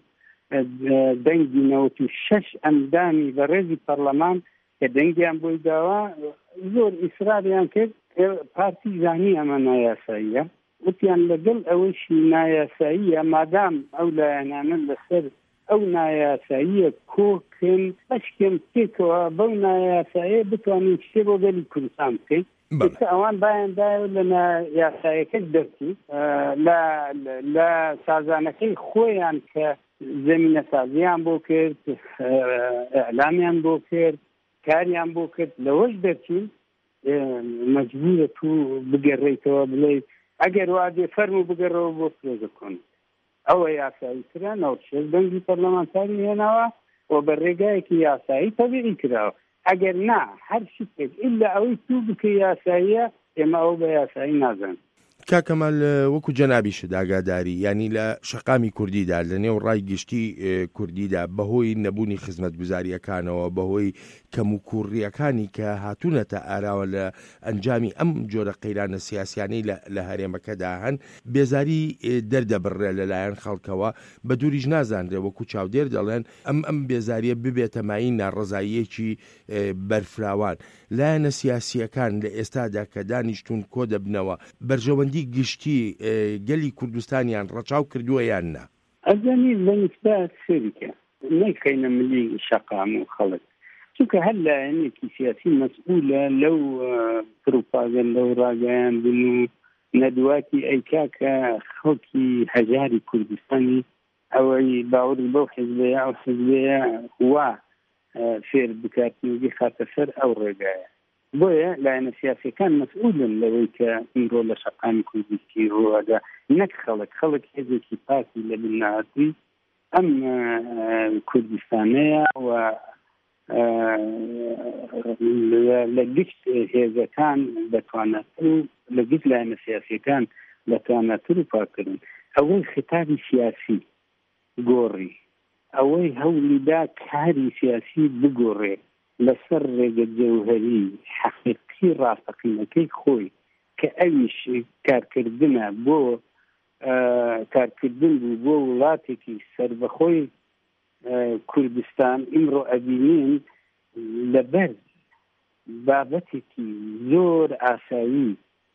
دەنگی نەوەتی شەش ئەندامی بە ڕێزی پەرلەمان کە دەنگیان بۆی داوا زۆر ئیسراریان کرد پارتی زانی ئەمە نایاساییە وتیان لەگەڵ ئەوەشی نایاساییە مادام ئەو لایەنانە لەسەر ئەو نایاساییە کۆکن بەشکێن پێکەوە بەو نایاساییە بتوانین شتێ بۆ گەلی کوردستان بکەین ئەوان بایەندایە لە یاسایەکە دەرکی لە سازانەکەی خۆیان کە زمینە سازیان بۆ کرد ئەعلامیان بۆ کرد کاریان بۆ کرد لەوەش دەرچین مەجبورە تو بگەڕێیتەوە بڵێ ئەگەر وا دێ فەرمو بگەڕەوە بۆ پرۆژە کۆن ئەوە یاسایی کرا نەوەشێت دەنگی پەرلەمانتاری هێناوە و بە ڕێگایەکی یاسایی تەبیعی کراوە ئەگەر نا هەر شتێک ئیلا ئەوەی تو بکە یاساییە ئێمە ئەو بە یاسایی نازان
کاکەمال وەکو جەنابیشت ئاگاداری ینی لە شەقامی کوردیدا لە نێو ڕای گشتی کوردیدا بەهۆی نەبوونی خزمەتگوزاریەکانەوە بەهۆی کەم و کوڕیەکانی کە هاتوونەتە ئاراوە لە ئەنجامی ئەم جۆرە قەیرانە سیاسیانەی لە هەرێمەکەدا هەن بێزاری دەردەبڕێ لەلایەن خەڵکەوە بە دووریش نازانرێ وەکو چاودێر دەڵێن ئەم ئەم بێزاریە ببێتە مای ناڕەزاییەکی بەرفراوان لایەنە سیاسیەکان لە ئێستادا کە دانیشتون کۆ دەبنەوە بەرژەوەندی گشتی گەلی کوردستانیان ڕەچاو کردووە یان نا
ئەزانی لە نسبە سێریکە نەیخەینە ملی شەقام و خەڵک چونکە هەر لایەنێکی سیاسی مەسئولە لەو پروپاگەندە و ڕاگەیاندن و نەدواتی ئەیکا کە خەڵکی هەژاری کوردستانی ئەوەی باوەڕی بەو حیزبەیە ئەو حیزبەیە وا فێر بکاتنەوەی خاتە سەر ئەو ڕێگایە بۆیە لایەنە سیاسیەکان مەسئولن لەوەی کە ئیمڕۆ لە شەقامی کوردستی ڕۆدا نەک خەڵک خەڵک هێزێکی پاکی لە بنهاتوی ئەم کوردستانەیە و لە گشت هێزەکان دەتوانێتن و لە گشت لایەنە سیاسیەکان دەتوانێتن و پاکردن ئەوەی خطابی سیاسی گۆڕی ئەوەی هەولیدا کاری سیاسی بگۆڕێ لەسەر ڕێگە جەوهەری حەقیقی ڕاستەقینەکەی خۆی کە ئەویش کارکردنە بۆ کارکردن بوو بۆ وڵاتێکی سەربەخۆی کوردستان ئیمڕۆ ئەبینین لەبەر بابەتێکی زۆر ئاسایی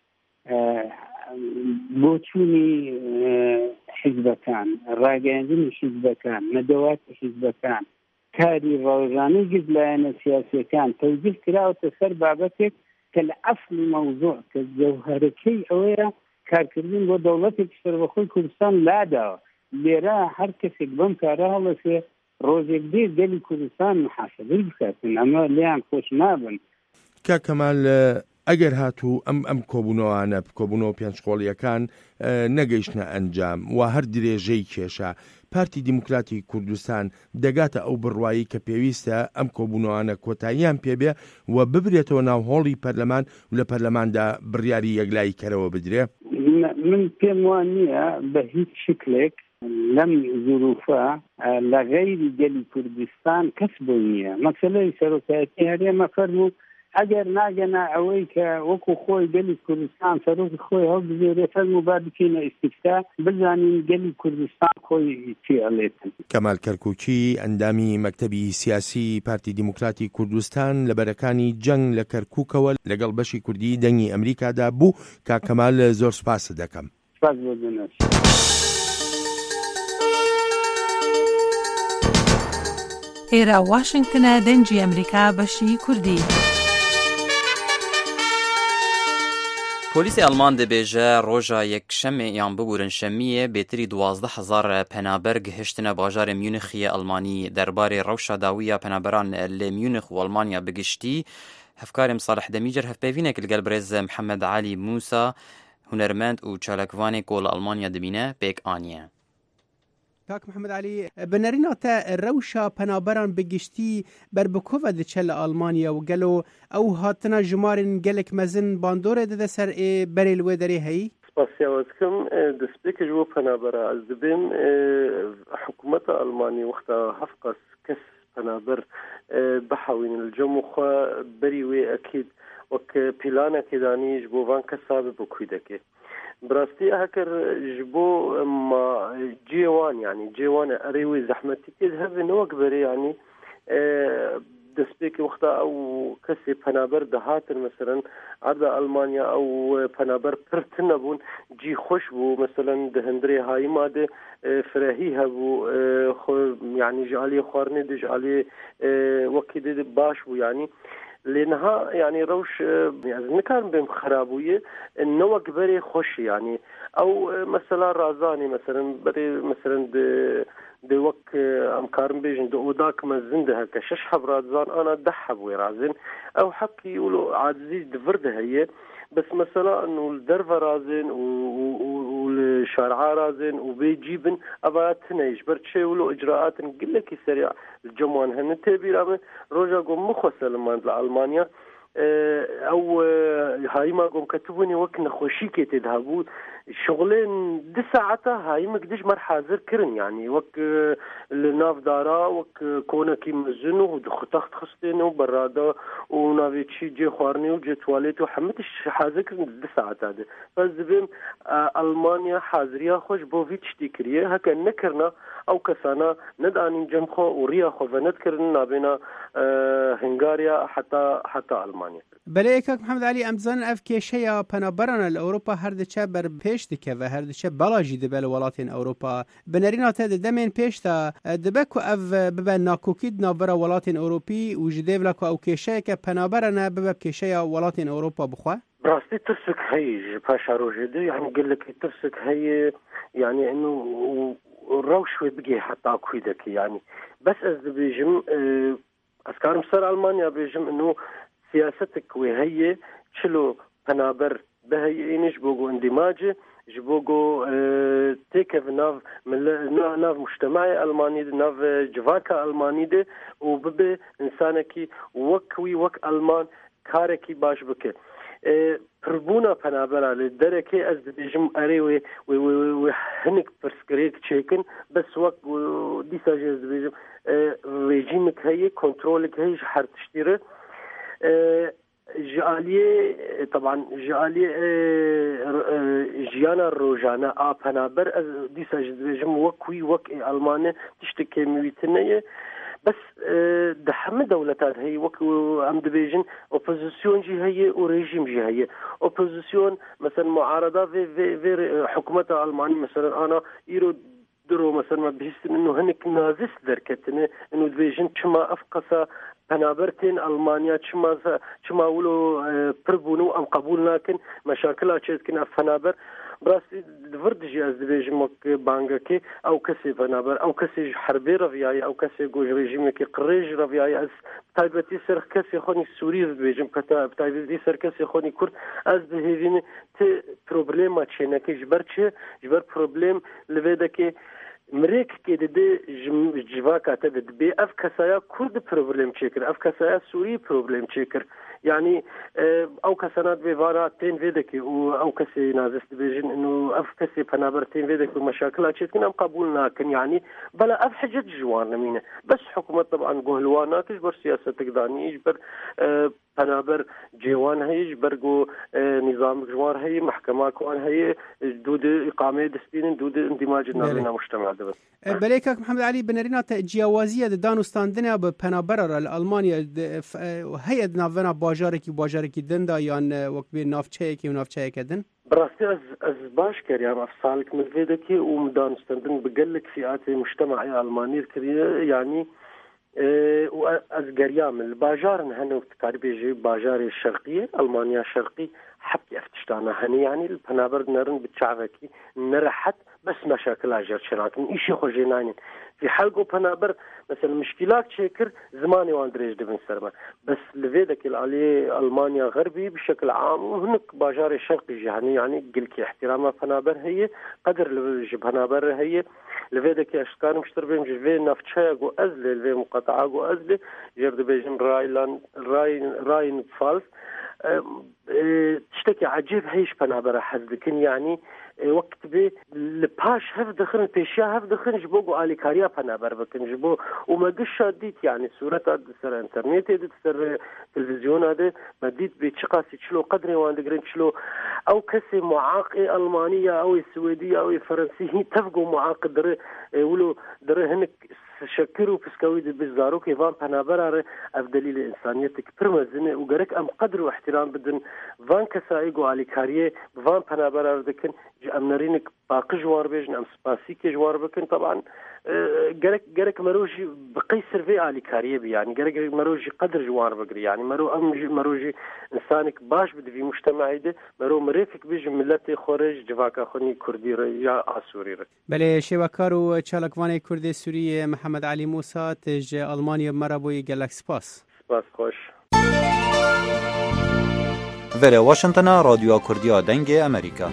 بۆ چوونی حیزبەکان ڕاگەیاندنی حیزبەکان نەدەواتی حیزبەکان کاری ڕۆژانەی گشت لایەنە سیاسیەکان تەوجیه کراوەتە سەر بابەتێک کە لە ئەسڵی مەوزوع کە جەوهەرەکەی ئەوەیە کارکردن بۆ دەوڵەتێکی سەربەخۆی کوردستان لاداوە لێرە هەر کەسێک بەم کارە هەڵەسێ ڕۆژێک دێ گەلی کوردستان محاسبەی بکاتن ئەمە لیان خۆش نابن
کاکەمال ئەگەر هاتوو ئەم ئەم کۆبوونەوەوانە کۆبوونەوە پێنجقۆڵیەکان نەگەیشتە ئەنجام و هەر درێژەی کێشە پارتی دیموکراتی کوردستان دەگاتە ئەو بڕوایی کە پێویستە ئەم کۆبوونەوەوانە کۆتاییان پێبێ و ببرێتەوە ناو هۆڵی پەرلەمان و لە پەرلەماندا بڕیاری یەکلایی کەرەوە بدرێ
من پێم وان نییە بە هیچ شکلێک لەم زروفە لە غەیری گەلی کوردستان کەس بۆ نییە مەسەلەی سەرۆکایەتی هەرێمە فەرموو ئەگەر ناگەنا ئەوەی کە وەکو خۆی گەلی کوردستان سەرۆکی خۆی هەڵبژێرێ فەرموو با بکەینە ئیستیفتا بزانین گەلی کوردستان خۆی چی ئەڵێتن.
کەمال کەرکووکی ئەندامی مەکتەبی سیاسی پارتی دیموکراتی کوردستان لە بەرەکانی جەنگ لە کەرکووکەوە لەگەڵ بەشی کوردی دەنگی ئەمریکادا بوو کاکەمال زۆر سپاس دەکەم.
سپاس بۆ دەناش.
ئێرە واشنگتنە دەنگی ئەمریکا بەشی کوردی.
پۆلیسی ئەڵمان دەبێژە ڕۆژە یەکشەمێ یان ببورن شەمیە بێتری دوازدە هەزار پەنابەر گەهشتنە باژارە میونخیە ئەڵمانی دەربارەی ڕەوشە داویە پەنابەران لە میونخ و ئەڵمانیا بگشتی هەفکارم ساڵح دەمیجر هەفپێوینێک لەگەڵ برێز محەممەد علی موسا هونەرمەند و چالەکوانێک کۆ لە ئەڵمانیا دەبینە پێک ئانیە.
کاک محمد علی بنرینا تا روشا پنابران بگشتی بر بکوه ده چل آلمانیا و گلو او هاتنا جمارن گلک مزن باندوره ده سر بریلوه داری هی؟
سپاسیاواتکم دەستپێکە بۆ پەنابەرە ئەس دەبێم حکوومەتە ئەڵمانی وەختە هەفت کەس پەنابەر بحەوین الجەم وخوا بەری وێ ئەکید وەک پیلانێکی دانیش بۆ وان کەسا بە کوی دەکێ براستی هەکەر ji بۆ جێوان ینی جێوانە ئەرێ وێ زەحمەتی تێ هەبێن وەک بەرێ ینی دەستپێکی وەختە ئەو کەسێ پەنابەر دەهاتن مەسەرەن ئەدا ئەڵمانیا ئەو پەنابەر پرتن نەبوون جی خۆش بوو مەسەرەن دەهەندرێ هایی مادێ فرەهی هەبوو ینی ژعالێ خواردنێ دژعالێ وەکی دێ باش بوو ینی لێنها ینی ڕەوش نکارم بێم خراببوویە نەوەک بەرێ خۆشی ینی ئەو مەسەلا ڕازانی مەسەرەن بەرێ مەسەرەن د وەک ئەمکارم بێژن ئۆداکمە زندە هەکە شش حەبراتزان ئانا ده حەبووی رازن ئەو حەقی ولو عاجزی دڤردە هەیە بس مثلا انه الدرفه رازن والشارعه رازن وبيجيبن ابات هنيش برشي ولو اجراءات نقول لك سريع الجموان هن تبي رامي روجا قوم مخسل من المانيا او هاي ما قوم كتبوني وك نخوشي كي تذهبوا شغلين دي ساعتها هاي ما قديش مر حاضر كرن يعني وك الناف دارا وك كونا كي مزنو ودخطخت خستينو برادا ونافي تشي جي خوارني وجي تواليت وحمتش حاضر كرن دي ساعت هذا فزبين المانيا حاضريه خوش بوفيتش تكريه هكا نكرنا او كسانا ندانين جمخو وريا خو فنذكرن نابنا هنغاريا حتى حتى المانيا
بله کاک محمد علی امزان اف کشیا پنابران الاوروپا هر دچه بر پیش دکه و هر دچه بلاجی دبل ولاتین اوروپا بنرینا ته دمن پیش تا دبکو اف بب ناکوکید نابرا ولاتین اوروپی و جدیو لکو او کشیا که پنابران بب کشیا ولاتین اوروپا بخوا
براستي تفسك هي باشا روجدي يعني قال لك تفسك هي يعني انه الروش بقي حتى كويدك يعني بس از بيجم اسكارم سر المانيا بيجم انه سياستك وهي شلو پنابر بهي انش بوغو اندماج جبوغو اه تيكف ناف ناف مجتمعي الماني ناف جواكا الماني ده وببي انسانكي وكوي وك المان كاركي باش بكي اه پربونا پنابرا لدركي از بيجم اريوي وهنك برسكريك تشيكن بس وك ديسا جز بيجم اه ريجيمك هي كنترولك هي حر تشتيره اه جاليه طبعا جاليه جيانا روجانا ا پنابر از ديسا جز بيجم وكوي وك المانه تشتكي ميتنيه بس دحم دولتات هي وك ام دبيجن اوبوزيسيون جي هي وريجيم جي هي اوبوزيسيون مثلا معارضه في في, في حكومه المانيا مثلا انا يرو درو مثلا ما بحس انه هنك نازس دركتنه انه دبيجن كما افقص پنابرتين المانيا كما كما ولو بربونو ام قبول لكن مشاكلها تشكن فنابر براسي دفردجي از دبيجم وك بانغكي او كسي فنابر او كسي حربي رفياي او كسي جوج ريجيم كي قريج رفياي از تايبتي سر كسي خوني سوري دبيجم كتا تايبتي سر كسي خوني كرد از بهيفين تي بروبليم تشينكي جبرتش جبر بروبليم لفيدكي مريك كي دي جواكا تبد بي اف كسايا كرد بروبليم تشيكر اف كسايا سوري بروبليم تشيكر يعني او كسنات بيفانا تين فيدكي او كسي نازس بيجن انه اف كسي بنابر تين فيدكي ومشاكلها تشيكن ام قبولنا كن يعني بلا اف حجت جوان مينه بس حكومه طبعا قهلوانا تجبر سياستك داني يجبر بنابر جيوان هي يجبرقو نظام جوار هي محكمه كوان هي دود اقامه دستين دود اندماج نابنا مجتمع دبل
بليكك محمد علي بنرينا جیاوازیه دانوستاندنه به پنابرر المانیا هي نافنا باجارکی باجارکی دندا یان وقت به نافچه کی و نافچه کدن
براستی از از باش کریم افصالك من فيدكي ومدانستندن بقلك فئات مجتمعي الماني كريه يعني اه وأز قريام الباجار هنا تقريبا باجار الشرقية ألمانيا الشرقي حبكي افتشتانا هني يعني البنابر نرن بتشعبكي نرحت بس مشاكل اجر شراكن ايش خوجينانين في حلقه بنابر مثلا مشكلات شكر زماني واندريج دبن سرما بس لفيدك الالي المانيا غربي بشكل عام وهناك باجار الشرقي جهني يعني قلك احترام بنابر هي قدر البنابر هي لفيدك اشكان مشتربين جفين نفتشا جو ازل لفي مقاطعه جو ازل جرد بيجن رايلان راين راين فالس تشتكي عجيب هيش بنابر حزلكن يعني وقت به لباش هف دخن بيشيا هف دخن جبوغو آلي كاريا بنابر بكن جبو وما قش ديت يعني صورة هاد سر انترنت هاد سر تلفزيون هذا ما ديت بيتشقاسي تشلو قدري واندقرين تشلو او كسي معاقي ألمانية او سويدية او فرنسية تفقو معاقي در ولو در هنك شكروا بسكويد بالزارو كيفان بنابر أفدليل إنسانيتك برمزنة وجرك أم قدر واحترام بدن فان كسائق وعلي كاريه فان بنابر ذكن أمنرينك باقي جوار بيجن أم سباسيك جوار بكن طبعا جرك جرك مروجي بقيسر في علي كاريه يعني جرك مروجي قدر جوار بقري يعني مرو أم مروجي إنسانك باش بدي في مجتمع ده مرو مريفك بيجن ملتي خارج جواك أخوني كردي يا عسوري
بله شوکارو چالکوانی کردی سوریه محمد علی موسی تج آلمانیا مرابوی گلک سپاس
سپاس خوش
ولی واشنطن رادیو کردیا دنگ امریکا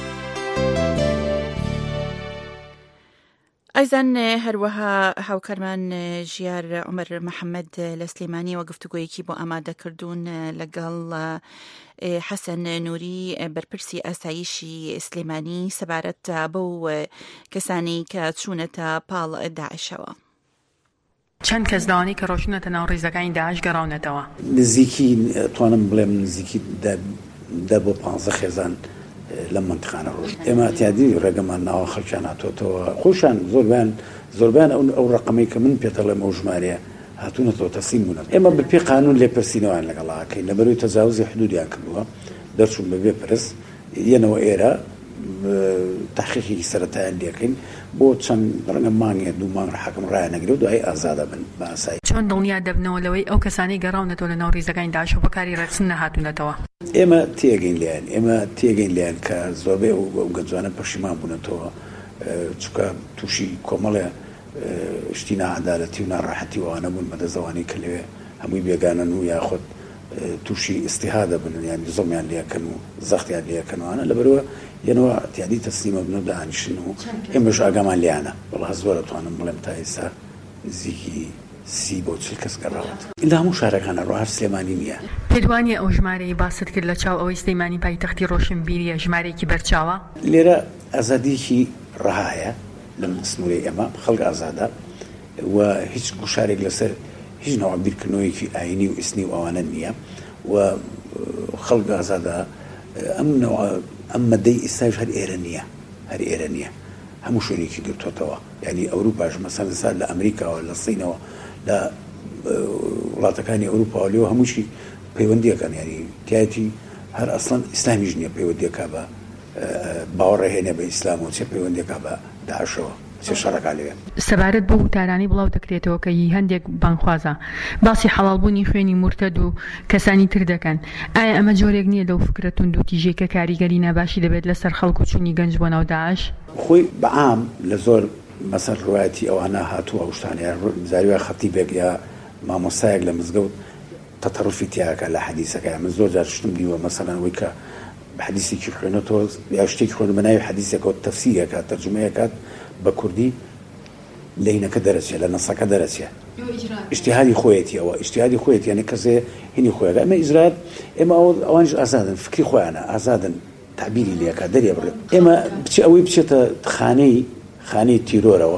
أيضا هروها هاوكرمان جيار عمر محمد السليماني وقفتگویکی بو آماده کردون لگل حسن نوری برپرسی اسایشی سلیمانی سبارت بو کسانی که چونتا پال داعشوا
چەند کەس داوانی کە ڕۆشنەتە ناو ڕێزەکانی داعش گەڕاونەتەوە
نزیکی توانم بڵێم نزیکی دە بۆ پانزە خێزان لە منتقانە ڕۆژ ئێمە ئەتیادی ڕێگەمان ناوە خەڵکیان هاتوۆتەوە خۆشان زۆربیان زۆربیان ئەو ڕقەمەی کە من پێدەڵێم ئەو ژمارەیە هاتوونەتەوە تەسلیم بوون ئێمە بەپێ قانون لێپرسینەوەیان لەگەڵاکەین لەبەرەوەی تەجاوزی حدودیان کردووە دەرچوون بەبێ پرس یەنەوە ئێرە تحقیقی سەرەتایان لێکەین بۆ چەند ڕەنگە مانگێ دوو مانگ حەکم ڕایەنەگرێت و دوای ئازادە بن بە ئاسایی
چۆن دڵنیا دەبنەوە لەوەی ئەو کەسانی گەڕاونەتەوە لە ناو ڕێزەکانی داعش و بەکاری ڕەچن نەهاتوونەتەوە
ئێمە تێگەین لیان ئێمە تێگەین لیان کە زۆربەی ئەو گەنجوانە پەشیمان بوونەتەوە چونکە تووشی کۆمەڵێ شتی نەعەدالەتی و ناڕەحەتی وانە بوون بەدەستەوانەی کە لەوێ هەمووی بێگانن و یاخود تووشی ئیستیهادە بن یانی زۆمیان لێکەن و زەختیان لێکەنوانە لەبەرەوە یەنەوە تیادی تەسلیمە بن و دانیشن و ئێمەش ئاگامان لیانە وەڵا زۆر دەتوانم بڵێم تا ئێستا نزیکی سی بۆ چل کەس گەڕاوەت لە هەموو شارەکانە ڕۆهار سلێمانی نییە
پێدوانیە ئەو ژمارەی باست کرد لە چاو ئەوەی سلەیمانی پایتەختی ڕۆشنبیریە ژمارەیەکی بەرچاوە
لێرە ئازادیەکی ڕەهایە لەم سنوورەی ئێمە خەڵک ئازادە و هیچ گوشارێک لەسەر هیچ نەوە بیرکردنەوەیەکی ئاینی و ئیسنی و ئەوانە نییە و خەڵک ئازادە ئەم ئەم مەدەی ئێستاش هەر ئێرە نییە هەر ئێرە نییە هەموو شوێنێکی گرتوتەوە یعنی ئەوروپاش مەسەڵەن سا لە ئەمریکاوە لە سینەوە لە وڵاتەکانی ئەوروپا لێەوە هەمووشی پەیوەندیەکەن یعنی تایەتی هەر ئەسڵەن ئیسلامیش نییە پەیوەندیەکە بە باوەڕێهێنە بە ئیسلام و چێ پەیوەندیەکە بە داعشەوە
سەبارەت بە وتارانی بڵاو دەکرێتەوە کە هی هەندێک بانخوازە باسی حەڵالبوونی خوێنی مورتەد و کەسانی تر دەکەن ئایا ئەمە جۆرێک نییە لەو فکرە توند و تیژەی کە کاریگەری ناباشی دەبێت لەسەر خەڵک و چوونی گەنج بۆ ناو داعش
خۆی بەعام لە زۆر مەسەر ڕوایەتی ئەوانە هاتووە شتانیان زاویە خەتیبێک یا مامۆستایەک لە مزگەوت تەتەڕفی تیاکە لە حەدیسەکە من زۆر جار شتم دیوە مەسەڵەن وەی کە حەدیسێکی خوێنێتەوە یا شتێکی خوێن بەناوی حەدیسێکەوە تەفسیرێکات تەرجمەیەکات بە کوردی لەینەکە دەرەچێت لە نەسەکە دەرەچێت ئیجتیهادی خۆیەتی ئەوە ئیجتیهادی خۆیەتی یعنی کەسێ هینی خۆیەکە ئەمە ئیزرائیل ئێمە ئەوانش ئازادن فکری خۆیانە ئازادن تعبیری لێکات دەرێ بڕێت ئێمە بچ ئەوەی بچێتە خانەی خانەی تیرۆرەوە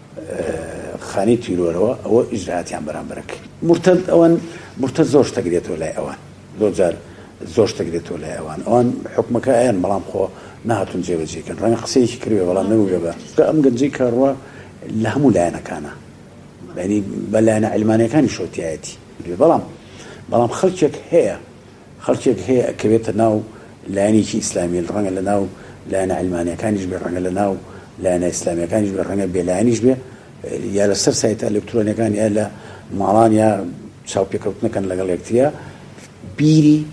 خانەی تیرۆرەوە ئەوە ئیجرائاتیان بەرامبەرەکەی مرتد ئەوان مرتد زۆر شتەگرێتەوە لای ئەوان زۆر جار زۆر شتەگرێتەوە لای ئەوان ئەوان حکومەکە ئەیان بەڵام خۆ نهاتون جێبەجێکەن ڕەنگە قسەیەکی کردوێ بەڵام نەبووێ بە ئەم گەنجەی کاڕوە لە هەموو لایەنەکانە ینی بە لایەنە عیلمانیەکانی شۆتیایەتی بەڵام بەڵام خەڵکێک هەیە خەڵکێک هەیە کەوێتە ناو لایەنێکی ئیسلامی ڕەنگە لە ناو لایەنە عیلمانیەکانیش بێ ڕەنگە لە ناو لایەنە ئیسلامیەکانیش بێ ڕەنگە بێلایەنیش بێ یا لەسەر سایتە ئەلکترۆنیەکان یا لە ماڵان یا چاوپێکەوتنەکەن لەگەڵ یەکتریە بیری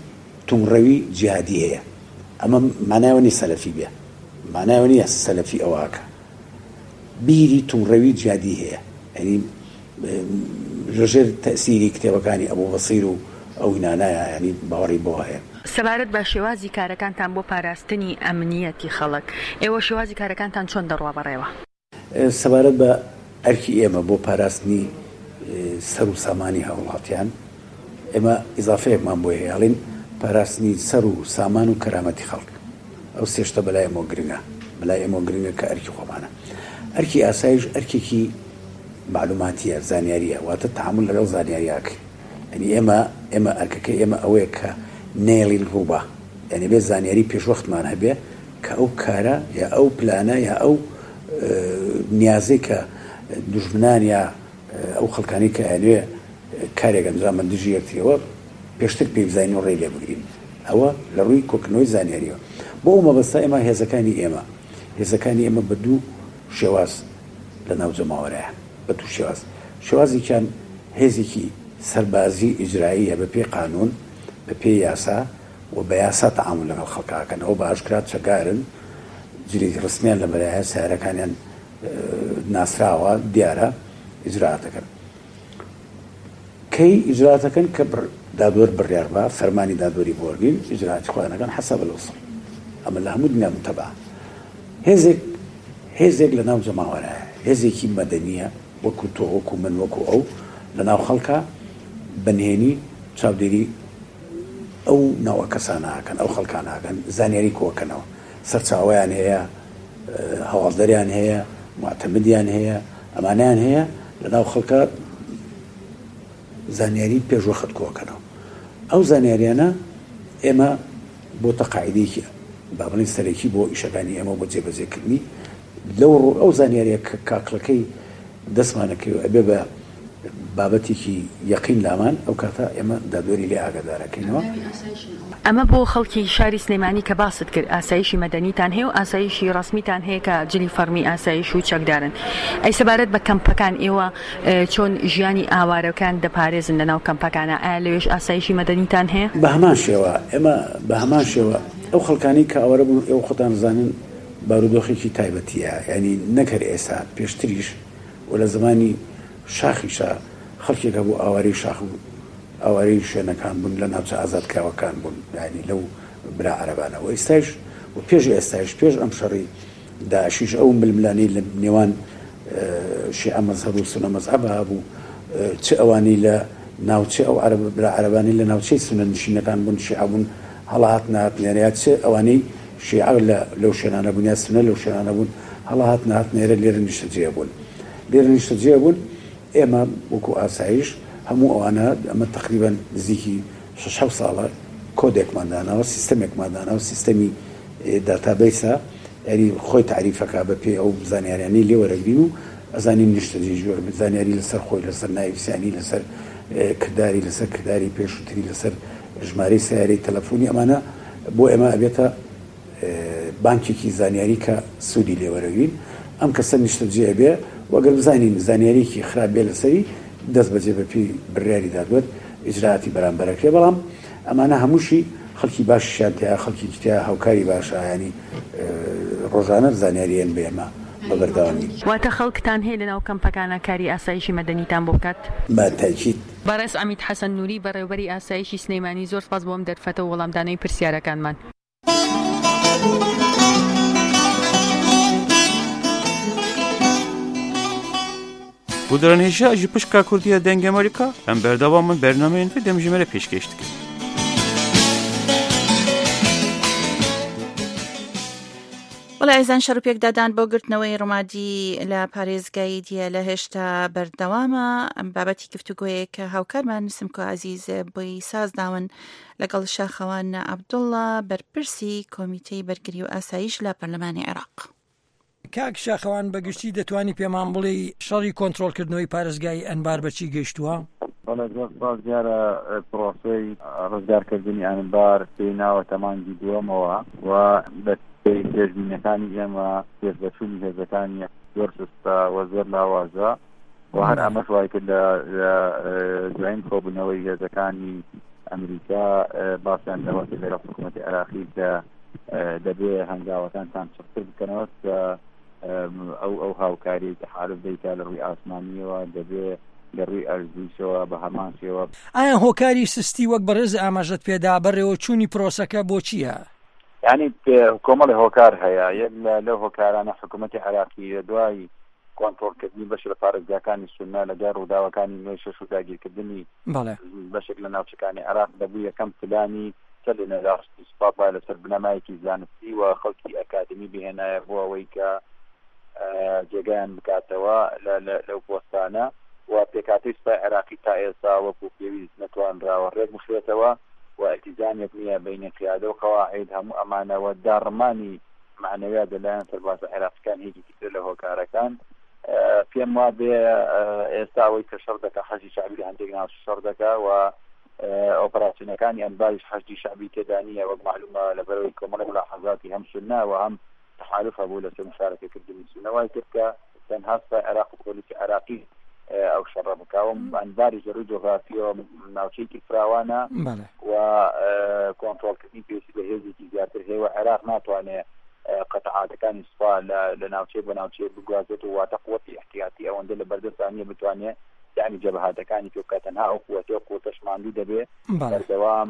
تونڕەوی جیهادی هەیە ئەمە مانایوە نی سەلەفی بێ مانایوە نیە سەلەفی ئەوواکە بیری تونڕەوی جیهادی هەیە ینی ژێر تەسیری کتێبەکانی ئەبوو بەسیر و ئەو نانایە ینی باوەڕی بۆ هەیە.
سەبارەت بە شێوازی کارەکانتان بۆ پاراستنی ئەمنیەتی خەڵک ئێوە شێوازی کارەکانتان چۆن دەڕوا بەڕێوە؟
سەبارەت بە ئەرکی ئێمە بۆ پاراستنی سەر و سامانی هاوڵاتیان ئێمە ئیزافەیەکمان بۆ هێڵین پاراستنی سەر و سامان و کەرامەتی خەڵک ئەو سێشتە بەلای ئەمە گرنگە بەلای ئێمە گرنگە کە ئەرکی خۆمانە. ئەرکی ئاسایش ئەرکێکی معلوماتیە زانیاریە واتە تەحمل لەگەڵ زانیاریاکە ینی ئێمە ئێمە ئەرکەکەی ئێمە ئەوەیە کە نێڵی ڕووبە ینی بێ زانیاری پێشوەختمان هەبێ کە ئەو کارە یا ئەو پلانە یا ئەو نیازەی کە دوژمنان یا ئەو خەڵکانی کە ئەنوێ کارێک ئەنجام دژی یەکتریەوە پێشتر پێبزانین و ڕێ لێ بگرین ئەوە لە ڕووی کۆکردنەوەی زانیاریەوە. بۆ ئەو مەبەستا ئێمە هێزەکانی ئێمە هێزەکانی ئێمە بە دوو شێواز لە ناو جەماوەرەیە بە دوو شێواز شێوازێکیان هێزێکی سەربازی ئیجراییە بە پێی قانون بە پێی یاسا و بە یاسا تەعامل لەگەڵ خەڵکاکەن ئەو بە ئاشکرات چەکارن جلی ڕسمیان لە بەلایە سیارەکانیان ناسراوە دیارە ئیجراتەکەن کەی ئیجراتەکەن کە دادوەر بڕیار بە فەرمانی دادوەری بۆرگین ئیجراتی خۆیانەکەن حەسەب الوسڵ ئەمە لە هەموو دنیا متەبع. هێزێک هێزێک لە ناو جەماوەرایە هێزێکی مەدەنیە وەکو تۆ وەکو من وەکو ئەو لە ناو خەڵکە بەنهێنی چاودێری ئەو ناوە کەسانەکەن ئەو خەڵکانەکەن زانیاری کۆکەنەوە سەرچاوەیان هەیە هەواڵدەریان هەیە معتەمەدیان هەیە ئەمانیان هەیە لە ناو خەڵکە زانیاری پێشوەخت کۆکەنەوە. ئەو زانیاریانە ئێمە بۆ تەقاعیدێکی با بڵین سەرێکی بۆ ئیشەکانی ئێمە بۆ جێبەجێکردنی لەو ئەو زانیاریە کە کاکڵەکەی دەستمانەکەی ئەبێ بە بابەتێکی یەقین لامان ئەو کاتە ئێمە دادوەری لێ ئاگادارەکەینەوە.
ئەمە بۆ خەڵکی شاری سلێمانی کە باست کرد ئاسایشی مەدەنیتان هەیە و ئاسایشی ڕسمیتان هەیە کە جلی فەرمی ئاسایش و چەکدارن. ئەی سەبارەت بە کەمپەکان ئێوە چۆن ژیانی ئاوارەکان دەپارێزن لەناو کەمپەکانە ئایا لەوێش ئاسایشی مەدەنیتان هەیە؟
بە هەمان شێوە ئێمە بە هەمان شێوە ئەو خەڵکانی کە ئەوەرە بوون ئێوە خۆتان زانن بارودۆخێکی تایبەتیە ینی نەکەر ئێستا پێشتریش و لە زمانی شاخیشە خەڵکێکە بوو ئاوارەی شاخ و ئاوارەی شوێنەکان بوون لە ناوچە ئازادکراوەکان بوون ینی لەو برا عەرەبانەوە ئێستاش و پێش ئێستاش پێش ئەم شەڕی داعشیش ئەو ململانەی لە نێوان شیعە مەزهەب و سونە مەزهەب هەبوو چ ئەوانەی لە ناوچە ئەو برا عەرەبانەی لە ناوچەی سونە نشینەکان بوون شیعە بوون هەڵەهات نهاتنێرە چ ئەوانەی شیعە لەو شوێنانە بوون یا سونە لەو شوێنانە بوون هەڵەهات نهاتنێرە لێرە نیشتەجێ بوون لێرە نیشتەجێ بوون. ئێمە وەکو ئاسایش هەموو ئەوانە ئەمە تقریبان نزیکی شەش حەوت ساڵە کۆدێکماندانەوە سیستەمێکماندانەوە سیستەمی داتابیسە یعنی خۆی تعریفەکە بە پێی ئەو زانیاریانەی لێ وەرەگرین و ئەزانین نیشتەجێ ژۆر زانیاری لەسەر خۆی لەسەر ناویسیانی لەسەر کردداری لەسەر کردداری پێشووتری لەسەر ژمارەی سیارەی تەلەفۆنی ئەمانە بۆ ئێمە ئەبێتە بانکێکی زانیاری کە سوودی لێ وەرەگرین ئەم کەسە نیشتەجێ بێ وەگەر بزانین زانیاریکی خراپ بێ لەسەری دەست بەجێ بەپی بڕیاری دادوەر ئیجراعاتی بەرامبەرەکرێ بەڵام ئەمانە هەمووشی خەڵکی باشیان تیا خەڵکی تیا هاوکاری باشە ینی ڕۆژانە زانیاریان بێ ئێمە بەبەردەوامی.
واتە خەڵکتان هەیە لەناو کەمپەکانە کاری ئاسایشی مەدەنیتان بۆ بکات؟
بە تاکید.
بەڕێز ئەمید حەسەن نووری بەڕێوەبەری ئاسایشی سلێمانی زۆر سپاس بۆم دەرفەتەوە وەڵامدانەی پرسیارەکانمان.
Bu dranêja ji pişka Kurdiya dengê Amerîka em berdewamın bernameyên vê demjimêre pêşkêş dikin.
وڵای ئەزان شەڕوپێک دادان بۆ گرتنەوەی ڕۆمادی لە پارێزگای دیە لە هێشتا بەردەوامە ئەم بابەتی گفتوگۆیە کە هاوکارمان نسمکۆ عەزیز بۆی ساز داون لەگەڵ شاخەوان عەبدوڵڵا بەرپرسی کۆمیتەی بەرگری و ئاسایش لە پەرلەمانی عێراق.
کاک شاخەوان بەگشتی دەتوانی پێمان بڵێ شەڕی کۆنتڕۆڵکردنەوەی پارێزگای ئەنبار بەچی گەیشتووە؟
بەڵێ زۆر سپاس دیارە پرۆسەی ڕزگارکردنی ئەنبار پێی ناوە تەمانگی دووەمەوە و بە پێشبینیەکانی ئێمە پێشبەچوونی هێزەکانی زۆر سستە و زۆر لاوازە و هەر ئەمەش وای کرد لە دوایین کۆبوونەوەی هێزەکانی ئەمریکا باسییان دەوەتی لەرە حکوومەتی عراقی کە دەبێ هەنگاوەکانتان چڕتر بکەنەوە کە ئەو ئەو هاوکاری تەحالف دەیکا لە ڕووی ئاسمانیەوە دەبێ لە ڕووی ئەرزویشەوە بە هەمان شێوە.
ئایا هۆکاری سستی وەک بەڕێز ئاماژەت پێدا بەڕێوە چوونی پرۆسەکە بۆ چییە؟
یعنی کۆمەڵی هۆکار هەیە یەک لەو هۆکارانە حکوومەتی عراقی دوای کۆنتڕۆڵکردنی بەش لە پارێزگاکانی سونە لەگەڵ ڕووداوەکانی نوێ شەش و داگیرکردنی بەشێک لە ناوچەکانی عراق دەبوو یەکەم پلانی چەند لە نەداشتی سوپاپا لەسەر بنەمایەکی زانستی و خەڵکی ئەکادمی بهێنایە بۆ ئەوەی کە جێگەیان بکاتەوە لەو پۆستانە و پێکاتی سوپای عراقی تا ئێستا وەکو پێویست نەتوانراوە ڕێک بخرێتەوە و ئەلتیزامێک نییە بینی قیادە و قەواعید هەموو ئەمانەوە داڕمانی معنەویات لەلایەن سەربازە عێراقیەکان هیچی تر لە هۆکارەکان پێم وا بێ ئێستا ئەوەی کە شەڕ دەکا حەجی شعبی هەندێک ناو شەڕ دەکا و ئۆپراسیۆنەکانی ئەنباریش حەجی شعبی تێدا نییە وەک معلومە لەبەرەوەی کۆمەڵێک ملاحەزاتی هەم سونە و هەم تحالف هەبوو لەسەر مشارەکەکردنی سونە وای کرد کە تەنها سوپای عێراق و پۆلیسی عێراقی ئەو شەڕە بکاوم ئەنباری ژەڕووی جۆغرافیۆ ناوچەیەکی فراوانە و کۆنتڕۆڵکردنی پێویستی بە هێزێکی زیاتر هەیە و عێراق ناتوانێت قەتەعاتەکانی سوپا لە ناوچەیە بە ناوچەیە بگوازێت و واتە قووەتی احتیاطی ئەوەندە لە بەردەستانیە بتوانێت یعنی جەبهاتەکانی تۆ کە تەنها ئەو قووەتەوە قوتەشماندوو دەبێ بەردەوام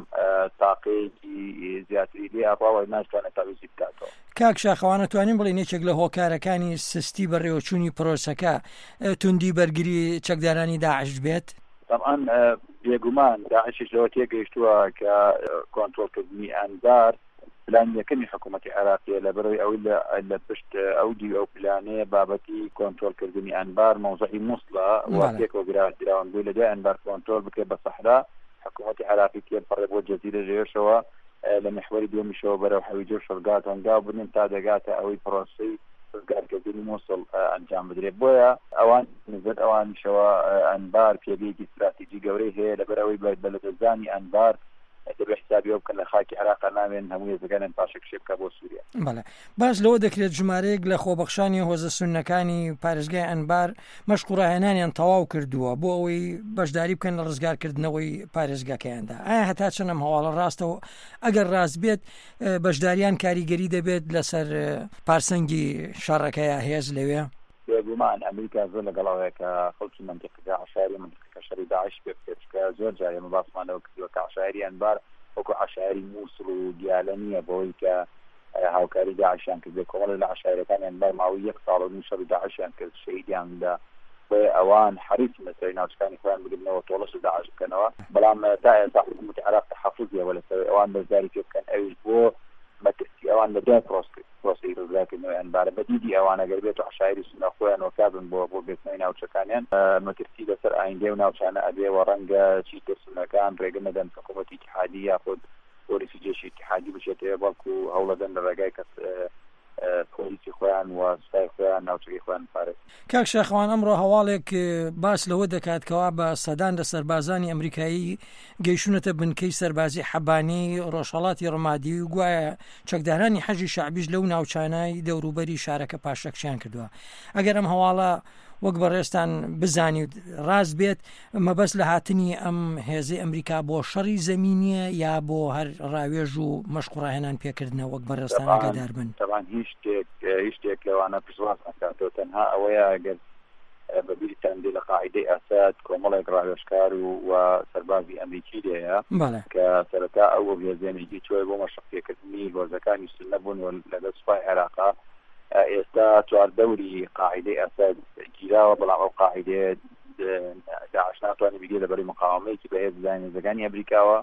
تاقەیەکی زیاتری لێ ئاپاوە ناتوانێت تاویزی بکاتەوە.
کاک شاخەوان توانین بڵێن یەکێک لە هۆکارەکانی سستی بەڕێوەچوونی پرۆسەکە توندی بەرگری چەکدارانی داعش بێت؟
طبعا بێگومان داعشش لەوە تێگەیشتووە کە کۆنتڕۆڵکردنی ئەنبار پلان یەکەمی حکوومەتی عێراقیە لەبەرەوەی ئەوەی لە پشت ئەودی ئەو پلانەیە بابەتی کۆنتڕۆڵکردنی ئەنبار مەوزعی مووسڵە و پێکەوە گراوان بووی لەدای ئەنبار کۆنتڕۆڵ بکرێت بە سەحرا حکوومەتی عێراقی تێپەڕێ بۆ جەزیرە ژێرشەوە لە محوەری دووەمیشەوە بەرەو حەویجە و شەرگات هەنگاو بنین تا دەگاتە ئەوەی پرۆسەی ڕزگارکردنی مووسڵ ئەنجام بدرێت بۆیە ئەوان نزت ئەوانیشەوە ئەنبار پێگەیەکی استراتیجی گەورەی هەیە لەبەرەوەی بەلەدەزانی ئەنبار دەبێت حسابی ئەو بکەن لە خاکی عێراق نامێن هەموو هێزەکانیان پاشە کشێ بکە بۆ سووریا.
بەڵێ باش لەوە دەکرێت ژمارەیەک لە خۆبەخشانی هۆزە سونەکانی پارێزگای ئەنبار مەشق و ڕاهێنانیان تەواو کردووە بۆ ئەوەی بەشداری بکەن لە ڕزگارکردنەوەی پارێزگاکەیاندا. ئایا هەتا چەندەم هەواڵە ڕاستەوە ئەگەر ڕاست بێت بەشداریان کاریگەری دەبێت لەسەر پارسەنگی شەڕەکەیە هێز لەوێ؟
بێگومان ئەمریکا زۆر لەگەڵەوەیە کە خەڵکی منتیقەکە عشاری منتیقەکە شەڕی داعش پێ بکرێت زۆر جارێ مە باسمانەوە کردووە کە عشاری ئەنبار وەکو عشاری مووسڵ و دیالە نییە بۆی کە هاوکاری داعشیان کرد کۆمەڵ لە عشارەکان ئەنبار ماوەی یەک ساڵ و شەڕی داعشیان کرد شەهیدیاندا بۆیە ئەوان حریص لەسەر ناوچەکانی خۆیان بگرنەوە تۆڵەش داعش بکەنەوە بەڵام تا ئێستا حکوومەتی عێراق تەحەفوزیەوە لەسەر ئەوان بەشداری پێ بکەن ئەویش بۆ مەترسی ئەوان لەدای پرۆسی ڕزگارکردنەوەی ئەنبارە بەدیدی ئەوان ئەگەر بێت و عشایری سونە خۆیان وەکابن بۆ بۆ بێتنەوەی ناوچەکانیان مەترسی لەسەر ئایندێ و ناوچانە ئەبێ و ڕەنگە چیتر سونەکان ڕێگە نەدەن حکوومەتی اتحادی یاخود پۆلیسی جێشی اتحادی بچێتەوە بەڵکو هەوڵەدەن لە ڕێگای کەس پۆلیسی خۆیان و سوپای خۆیان ناوچەکەی خۆیان پارێز.
کاک شاخەوان ئەمڕۆ هەواڵێک باس لەوە دەکات کەوا بە سەدان لە سەربازانی ئەمریکایی گەیشتونەتە بنکەی سەربازی حەبانی ڕۆژهەڵاتی ڕمادی و گوایە چەکدارانی حەجی شعبیش لەو ناوچانای دەوروبەری شارەکە پاشەکشیان کردووە. ئەگەر ئەم هەواڵە وەک بەڕێستان بزانیت ڕاست بێت مەبەست لە هاتنی ئەم هێزەی ئەمریکا بۆ شەڕی زەمینیە یا بۆ هەر ڕاوێژ و مەشق و ڕاهێنان پێکردنەوە وەک بەڕێستان ئاگادار بن؟
طبعاً هیچ شتێک هیچ شتێک لەوانە پشتواز نەکاتەوە تەنها ئەوەیە ئەگەر بەبیریتان دێ لە قاعیدەی ئاساد کۆمەڵێک ڕاوێژکار و سەربازی ئەمریکی لێیە کە سەرەتا ئەو هێزێنێکی چۆی بۆ مەشقپێکردنی هۆزەکانی سونە بوون و لەگەڵ سوپای عێراقا ئێستا چواردەوری قاعیدەی ئاساد گیراوە بەڵام ئەو قاعیدەیە داعش ناتوانێت بیدێ لەبەری مقاومەیەکی بەهێز بزانێت هێزەکانی ئەمریکاوە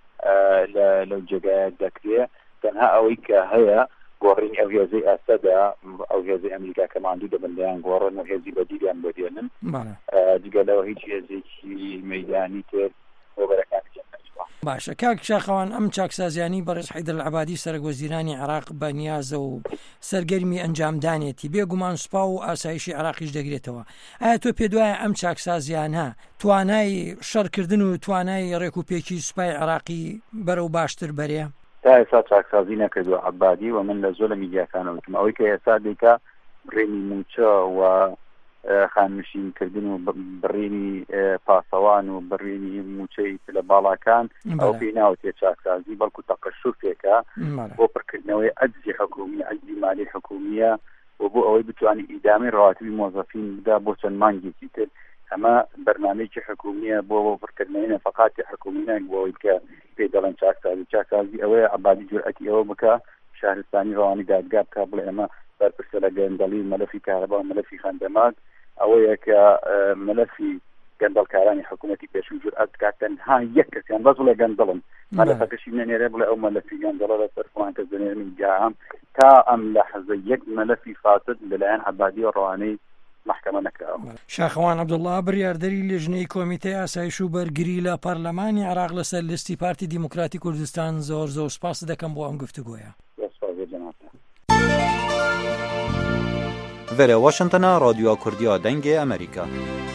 لەو جێگایە دەکرێت تەنها ئەوەی کە هەیە گۆڕینی ئەو هێزەی ئاسەدا ئەو هێزەی ئەمریکا کە ماندوو دەبندیان گۆڕن و هێزی بەدیریان بۆدێنن دیگە لەوە هیچ هێزێکی مەیدانی تر بۆبەرەکانی
باشە. کاک شاخەوان ئەم چاکسازیانی بەڕێز حەیدەر العەبادی سەرۆکوەزیرانی عێراق بەنیازە و سەرگەرمی ئەنجامدانێتی بێگومان سوپا و ئاسایشی عێراقیش دەگرێتەوە. ئایا تۆ پێ دوایە ئەم چاکسازیانە توانای شەڕکردن و توانای ڕێک و پێکی سوپای عێراقی بەرەو باشتر بەرێ؟
تا ئێستا چاکسازی نەکردووە عەبادی و من لە زۆر لە میدیاکانەوە وتم ئەوەی کە ئێستا دیکە ڕێنی موچە و خانمشینکردن و بڕینی پاسەوان و بڕینی موچەی لە باڵاکان ئەو پێی ناوتێ چاکسازی بەڵکو تەقەشوفێکە بۆ پڕکردنەوەی ئەجزی حکومی ئەجزی مالی حکومیە و بۆ ئەوەی بتوانانی ئیدامی ڕاتبی مۆزەفین بدا بۆ چەند مانگێکی تر ئەمە بەرنامەیەکی حکومیە بۆ بۆ پڕکردنەوەی نەفەقاتی حکومینەک بۆەوەی کە پێی دەڵێن چاکسازی چاکسازی ئەوەیە عەبادی جورئەتی ئەوە بکە شارستانی ڕەوانی دادگا بکە بڵێ ئەمە بەرپرسە لە گەندەڵی مەلەفی کارەبا و مەلەفی خەندەمات ئەوەیە کە مەلەفی گەندەڵکارانی حکوومەتی پێشوو جورئەت بکات تەنها یەک کەسیان بەس بڵێ گەندەڵن مەلەفەکەشی نەنێرێ بڵێ ئەو مەلەفی گەندەڵە لەسەر فڵان کەس دەنێرن جاام تا ئەم لەحەزە یەک مەلەفی فاسد لەلایەن عەبادی و ڕەوانەی محکمە نەکراوە.
شاخەوان عەبدوڵڵا بڕیاردەری لێژنەی کۆمیتەی ئاسایش و بەرگری لە پەرلەمانی عێراق لەسەر لیستی پارتی دیموکراتی کوردستان زۆر زۆر سپاس دەکەم بۆ ئەم گفتوگۆیە.
Vere Washingtona Radyoya Kurdiya Dengê Amerîka.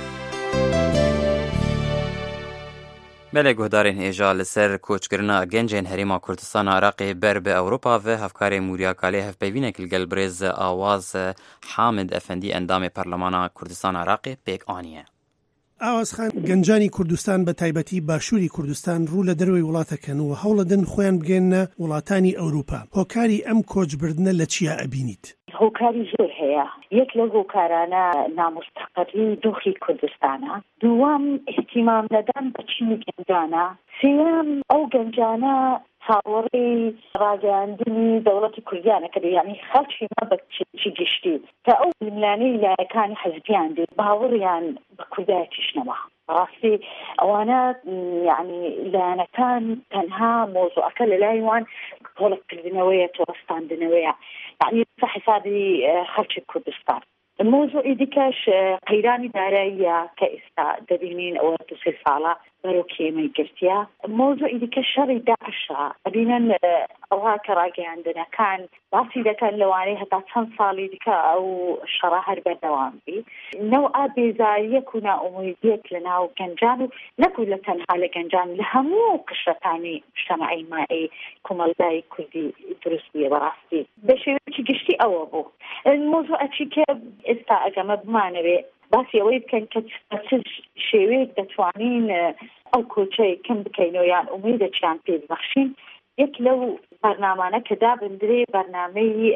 Belê guhdarên hêja li ser koçkirina gencên Herêma Kurdistana Iraqê ber bi Ewropa ve hevkarê Mûriya Kalê hevpeyvînek li gel birêz Awaz Hamid Efendî endamê Parlemana Kurdistana Iraqê pêk aniye.
ئاوازخان گەنجانی کوردستان بە تایبەتی باشووری کوردستان ڕوو لە دەروی وڵاتەکەن و هەوڵەدەن خۆیان بگەنە وڵاتانی ئەوروپا. هۆکاری ئەم کۆچبردنە لە چیا ئەبینیت؟
هۆکاری زۆر هەیە. یەک لە هۆکارانە نامستەقەری دۆخی کوردستانە، دووەم احتیمام نەدان بە چینی گەنجانە، سێم ئەو گەنجانە چاوەڕێی ڕاگەاندنی دەوڵەتی کوردیانە کە یعنی خەڵکی ما بە چی گشتی کە ئەو لایەنەی لایەکانی حەزبیان دێ باوەڕیان بە کوردایەتیش نەما. ڕاستی ئەوانە یعنی لایەنەکان تەنها مۆزوعەکە لە لای وان تۆڵەتکردنەوەیە تۆڵەستاندنەوەیە، یعنی بە حسابی خەڵکی کوردستان. مۆزوعی دیکەش قەیرانی داراییە کە ئێستا دەبینین ئەوە دو سێ ساڵە بەرەو کێمەی گرتیە. مۆزوعی دیکە شەڕی داعشە، ئەبینن ئەوها کە ڕاگەیاندنەکان باسی دەکەن لەوانەیە هەتا چەند ساڵی دیکە ئەو شەڕە هەر بەردەوام بی. نەوعا بێزاریەک و نائومێدیەک لە ناو گەنجان و نەکو لە تەنها لە گەنجان لە هەموو قشرەکانی مجتەمەعی مائێ کۆمەڵگای کوردی دروست بووە. بەڕاستی بە شێوەیەکی گشتی ئەوە بوو. مۆزوعەکی کە ئێستا ئەگەمە بمانەوێ باسی ئەوەی بکەن کە چ شێوەیەک دەتوانین ئەو کۆچەی کەم بکەینەوە یان ئومێدێکیان پێ ببەخشین. یەک لەو بەرنامانە کە دابندرێ بەرنامەی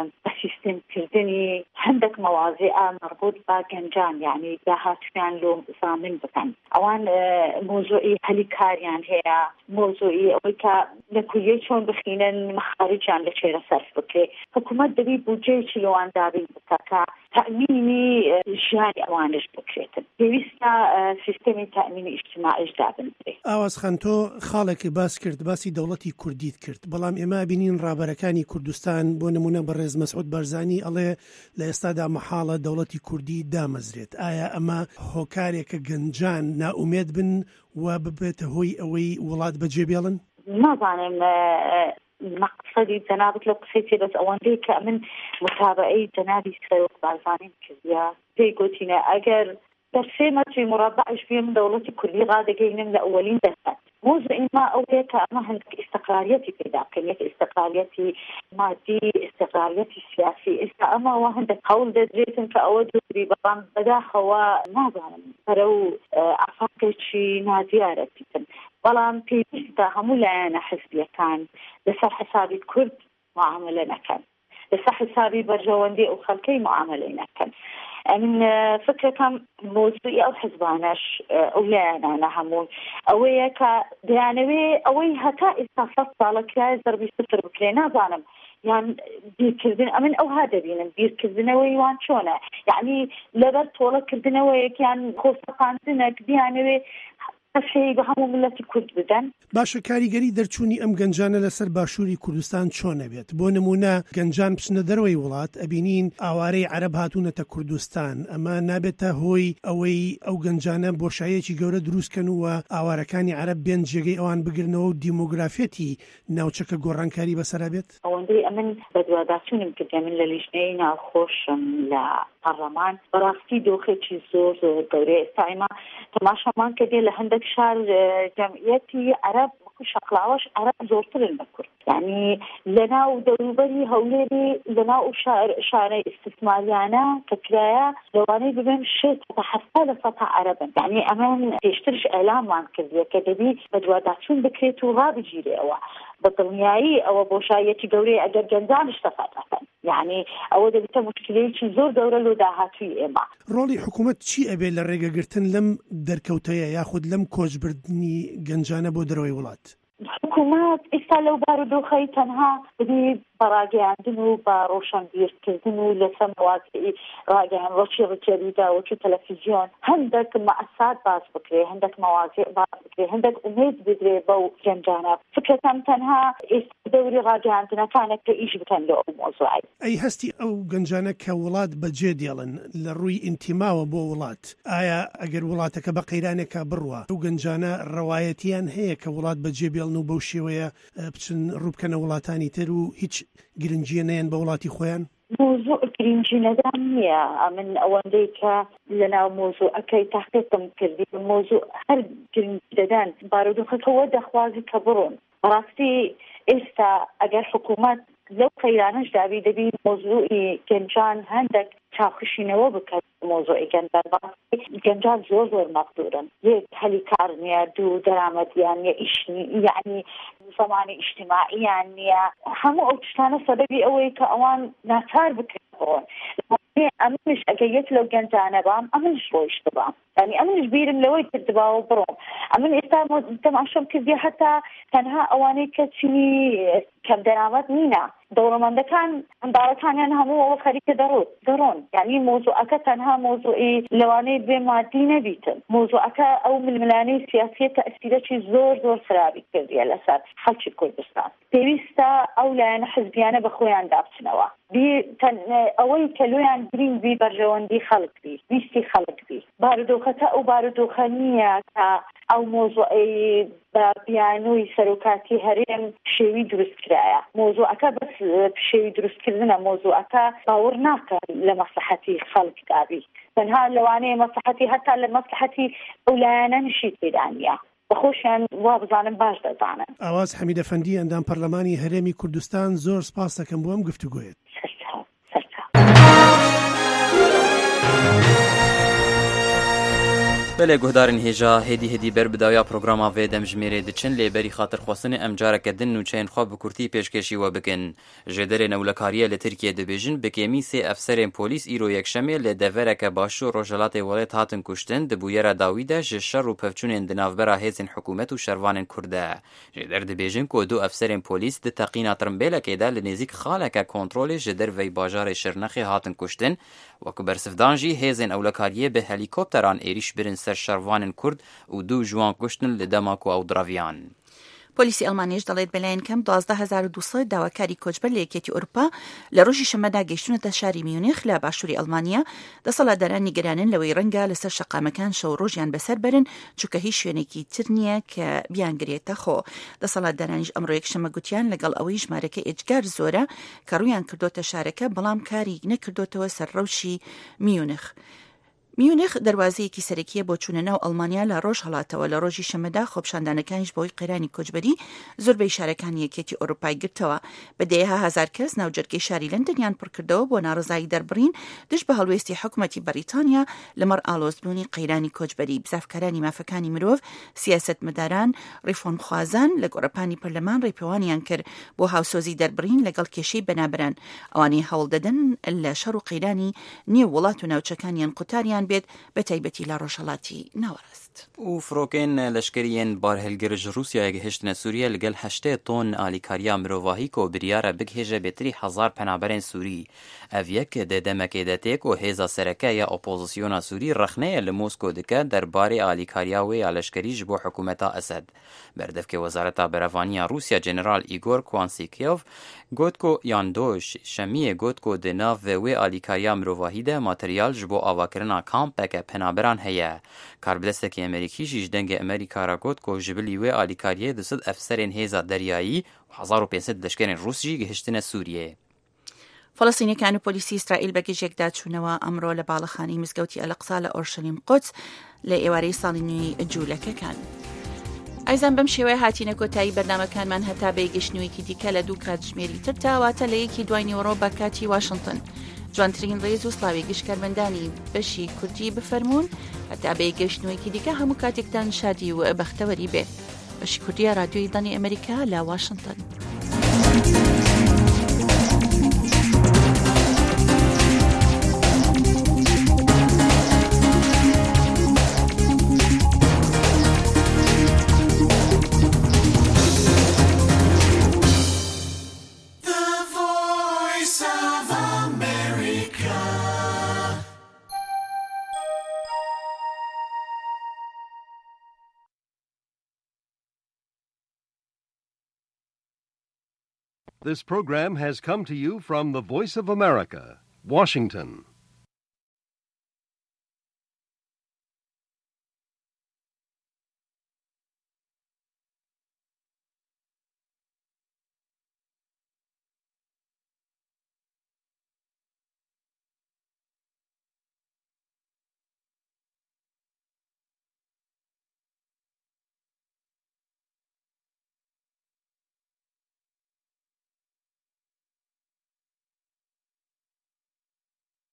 سیستمکردنی هەندێک مەواضیع مربوط بە گەنجان، یعنی داهاتویان لۆ زامن بکەن. ئەوان مۆزوعی هەلی کاریان هەیە، مۆزوعی ئەوەی کە لە کوریە چۆن بخینن مەخارجیان لە چێرە سەرف بکرێ. حکوومەت دەبی بودجەیەکی لەوان دابین بکە کە تەأمینی ژیانی ئەوانش بکرێتن. پێویستە سیستمی تەأمینی ئیجتیماعیش دابندرێ.
ئاوازخان تۆ خاڵێکی باس کرد، باسی دەوڵەتی کوردیت کرد، بەڵام ئێمە بینین ڕابەرەکانی کوردستان بۆ نمونە بەڕێز مەسعود بەرزانی ئەڵێ لە ئێستادا مەحاڵە دەوڵەتی کوردی دامەزرێت. ئایا ئەمە هۆکارێکە گەنجان نائومێد بن و ببێتە هۆی ئەوەی وڵات بەجێ بێڵن؟
نازانم مقصدی جەنابەت لە قسەی بەس ئەوەندەی کە من متابعەی جەنابی سەرۆک بارزانیم کردیا پێی گوتینە ئەگەر دەرسێ مەتری مربعش بێم دەوڵەتی کوردی ڕادەگەینم لە ئەوەلین دەسات. موضوعی ما ئەوەیە کە ئەمە هەندێک ئیستقلالیەتی پیدا بکەن، یەک ئیستقلالیەتی مادی، ئیستقلالیەتی سیاسی. ئێستا ئەمەوە هەندێک هەوڵ دەدرێتن کە ئەوە دووری بەڵام بەداخەوە نازانم بەرە و ئافاقێکی نادیارە بیتن. بەڵام پێویستە هەموو لایەنە حزبیەکان لەسەر حسابی کورد معاملە نەکەن، لەسەر حسابی بەرژەوەندی ئەو خەڵکەی معاملەی نەکەن. من فکرەکەم مۆزوعی ئەو حزبانەش ئەو لایەنانە هەموو ئەوەیە کە دەیانەوێ ئەوەی هەتا ئێستا سەد ساڵە کرایە زەربی سفر بکرێ. نازانم یان بیرکردن ئەمن ئەوها دەبینم بیرکردنەوەی وان چۆنە، یعنی لەبەر تۆڵەکردنەوەیەکیان خۆسەقاندنێک بیانەوێ هەشەی بە هەموو ملەتی کورد بدەن.
باشە کاریگەری دەرچوونی ئەم گەنجانە لەسەر باشووری کوردستان چۆنە بێت؟ بۆ نمونە گەنجان بچنە دەرەوەی وڵات ئەبینین ئاوارەی عەرەب هاتوونەتە کوردستان، ئەمە نابێتە هۆی ئەوەی ئەو گەنجانە بۆشایەکی گەورە دروستکەن و ئاوارەکانی عەرەب بێن جێگەی ئەوان بگرنەوە و دیمۆگرافێتی ناوچەکە گۆڕانکاری بەسەرا بێت؟
ئەوەندەی ئەمن بەدواداچوونم کردێ من لە لیژنەی ناوخۆشم لە پەرلەمان بەڕاستی دۆخێکی زۆر زۆر گەورەیە. ئێستا ئێمە تەماشامان کردێ لە هەندێک شار جەمعیەتی عەرەب تاوەکو شەقلاوەش عەرەب زۆرترن لە کورد یعنی لەناو دەوروبەری هەولێری لەناو شارەی ئیستثماریانە کە کرایە لەوانەی ببێن شێت تا حەفتا لە سەتا عەرەبن یعنی ئەمان پێشترش ئەعلامان کردیە کە دەبی بە دوواداچوون بکرێت و ڕابگیرێەوە بە دڵنیایی ئەوە بۆشایەتی گەورەی ئەگەر گەنجانش تەفەتەکەن یعنی ئەوە دەبێتە مشکلەیەکی زۆر گەورە لە داهاتووی ئێمە.
ڕۆڵی حکوومەت چی ئەبێ لە ڕێگەگرتن لەم دەرکەوتەیە یاخود لەم کۆچبردنی گەنجانە بۆ دەرەوەی وڵات؟
حکوومەت ئێستا لەو بارودۆخەی تەنها بدی بەڕاگەیاندن و بە ڕۆشنبیرکردن و لەسەر مواقعی ڕاگەیان ڕۆکی ڕجەریدا وەکی تەلەڤیزیۆن هەندێک مەئەسات باس بکرێ هەندێک مەواقع باس بکرێ هەندێک ئومێد بدرێ بەو گەنجانە فکرەکەم تەنها ئێستا دەوری ڕاگەیاندنەکانە کە ئیش بکەن لە ئەو مۆزوعی.
ئەی هەستی ئەو گەنجانە کە وڵات بەجێ دێڵن لە ڕووی ئینتیماوە بۆ وڵات ئایا ئەگەر وڵاتەکە بە قەیرانێکە بڕوە ئەو گەنجانە ڕەوایەتیان هەیە کە وڵات بەجێ بێڵن و بەو شێوەیە بچن ڕووبکەنە وڵاتانی تر و هیچ گرنگیە نەیەن بە وڵاتی خۆیان؟
مۆزوع گرنگی نەدان نییە من ئەوەندەی کە لەناو مۆزوعەکەی تاقیقم کردی مۆزوع هەر گرنگی دەدان بارودۆخەکەەوە دەخوازی کە بڕۆن ڕاستی ئێستا ئەگەر حکوومەت لەو قەیرانەش دابی دەبی مۆزوعی گەنجان هەندێک چاوخشینەوە بکات مۆزوعی گەنجان گەنجان زۆر زۆر مەقدورن یەک هەلی کار نییە دوو دەرامەتیان نیە ئیشنی یعنی زمانی ئیجتیماعیان نییە هەموو ئەو تشتانە سەبەبی ئەوەی کە ئەوان ناچار بکرێن بڕۆن ئەمنش ئەگەر یەک لەو گەنجانە بام ئەمنش ڕۆیشت بام یعنی ئەمنش بیرم لەوەی کردباوە بڕۆم ئەمن ئێستا تەماشام کردی هەتا تەنها ئەوانەی کە چینی کەم دەرامەت نینە دەوڵەمەندەکان ئەنداڵەکانیان هەموو ئەوە خەریکە دەڕۆت دەڕۆن یعنی مۆزوعەکە تەنها مۆزوعی لەوانەی بێ مادی نەبیتن مۆزوعەکە ئەو ململانەی سیاسیە تەئسیرەی زۆر زۆر خراپی کردیە لەسەر خەڵکی کوردستان پێویستە ئەو لایەنە حزبیانە بە خۆیان دابچنەوە ئەوەی کەلویان گرنگ بی بەرژەوەندی خەڵک بی ویستی خەڵک بی بارودۆخەکە ئەو بارودۆخە نییە کە ئەو مۆزوعی بە بیانووی سەرۆکاتی هەرێم شێوی دروست کرایە مۆزوعەکە بەس شێوی دروستکردنە مۆزوعەکە باوەڕ ناکەن لە مەسلحەتی خەڵک دابی تەنها لەوانەیە مەسلحەتی هەتا لە مەسلحەتی ئەو لایەنە نشی تێدانە بەخۆشیان وا بزانم باش دەزانن.
ئاواز حەمید ئەفەندی ئەندام پەرلەمانی هەرێمی کوردستان زۆر سپاس دەکەم بۆ ئەم گفتوگۆیت.
بله گهدارن هجا هدی هدی بر بدایا پروگراما و دمجمیره دچن لیبری خاطر خواستن ام جارک دن نوچین خواب بکورتی پیشکشی و بکن جدر نولکاریه لترکیه دبیجن بکمی سه افسرین پلیس ایرو یکشمه لدورک باشو روجلات ولایت هاتن کشتن دبویر داویده جشر و پفچون دناوبرا هزین حکومت و شروان کرده جدر دبیجن کو دو افسرین پلیس د تقینا ترمبیل کېده لنزیک خالک کنترل جدر وی باجار شرنخ هاتن کشتن وکبر سفدانجی هزین اولکاریه به هلیکوپتران ایریش برن سر شروان کرد و دو جوان کشتن لدماکو او دراویان.
پۆلیسی ئەڵمانیش دەڵێت بەلایەن کەم دوازدە هەزار و دووسەد داواکاری کۆچبەر لە یەکێتی ئەوروپا لە ڕۆژی شەمەدا گەیشتونەتە شاری میونخ لە باشووری ئەڵمانیا دەسەڵاتداران نیگەرانن لەوەی ڕەنگە لەسەر شەقامەکان شەو ڕۆژیان بەسەر بەرن چونکە هیچ شوێنێکی تر نییە کە بیانگرێتە خۆ. دەسەڵاتدارانیش ئەمڕۆ یەکشەمە گوتیان لەگەڵ ئەوەی ژمارەکە ئێجگار زۆرە کە ڕوویان کردۆتە شارەکە بەڵام کاری نەکردۆتەوە سەر ڕەوشی میونخ. میونخ دەواازەیەکی سەرەکیە بۆ چوونەناو ئەڵمانیا لە ڕۆژ هەڵاتەوە لە ڕۆژی شەمەدا خۆپشاندانەکانیش بۆی قەیرانی کۆچبەری زۆربەی شارەکانی یەکێتی ئەوروپای گرتەوە بە دەیەها هەزار کەس ناوجەرگەی شاری لەندەنیان پڕکردەوە بۆ ناڕزایی دەربڕین دش بە هەڵوێستی حکوومەتی بەریتانیا لەمەڕ ئالۆزبوونی قەیرانی کۆچبەری بزافکارانی مافەکانی مرۆڤ سیاسەتمەداران ڕیفۆرمخوازان لە گۆڕەپانی پەرلەمان ڕێپێوانیان کرد بۆ هاوسۆزی دەربڕین لەگەڵ کێشەی بەنابران ئەوانەی هەوڵ دەدەن لە شەڕ و قەیرانی نێو وڵات و ناوچەکانیان قوتاریان بێت بە تایبەتی لە ڕۆژهەڵاتی ناوەڕاست.
و فرۆکێن لەشکریên بارهێلگرژ رووسیایە گەهشتنە سووریە لەگەڵ هەشتێ تۆن ئالیکاریا مرۆڤاهی کۆ بریارە بگهێژە بێتری هەزار پەنابەرên سووری ئەڤ یەک دەدەمەکێ دەتێک و هێزا سەرەکە یا ئۆپۆزیسیۆنا سووری ڕەخنەیە لە مۆسکۆ دکە دەربارەی ئالیکاریا وێ یا لەشکریش بۆ حکوومەتا ئەسەد بەردەفکێ وەزارەتا بەرەڤانیا رووسیا جێنەرال ئیگۆر کوانسیکیۆڤ گوتکۆ یاندۆش شەمیە گوتکۆ دناڤ وێ ئالیکاریا مرۆڤاهیدا ماتریال ji بۆ ئاواکردنا کامپێکە پەنابەران هەیە کاربدەستێکی ئەمریکیشیش دەنگە ئەمریکارا گوتکۆ ji bilî wê alîkariyê du sed efserên hêza deryayî û hezar û pênc sed leşkerên Rûs jî gihiştine Sûriyê.
فەڵەستینیەکان و پۆلیسی ئیسرائیل بەگەژێکدا چوونەوە ئەمڕۆ لە باڵەخانەی مزگەوتی ئەلەقسا لە ئۆرشەلیم قودس لە ئێوارەی ساڵی نوێی جوولەکەکان. ئایزان بەم شێوەیە هاتیینە کۆتایی بەرنامەکانمان هەتا بەیگەشتنوویەکی دیکە لە دوو کاتژمێری تر تاواتە لە یەکی دوای نیوەڕۆ بە کاتی واشنگتن. جوانترین ڕێز و سلاوی گشتکارمەندانی بەشی کوردی بفەرمونون هەتا بەیگەشتنوویەکی دیکە هەموو کاتێکتان شادی و بەختەوەری بێ. بەشی کوردیە رادیۆی دانی ئەمریکا لە واشنگتن.
This program has come to you from the Voice of America, Washington.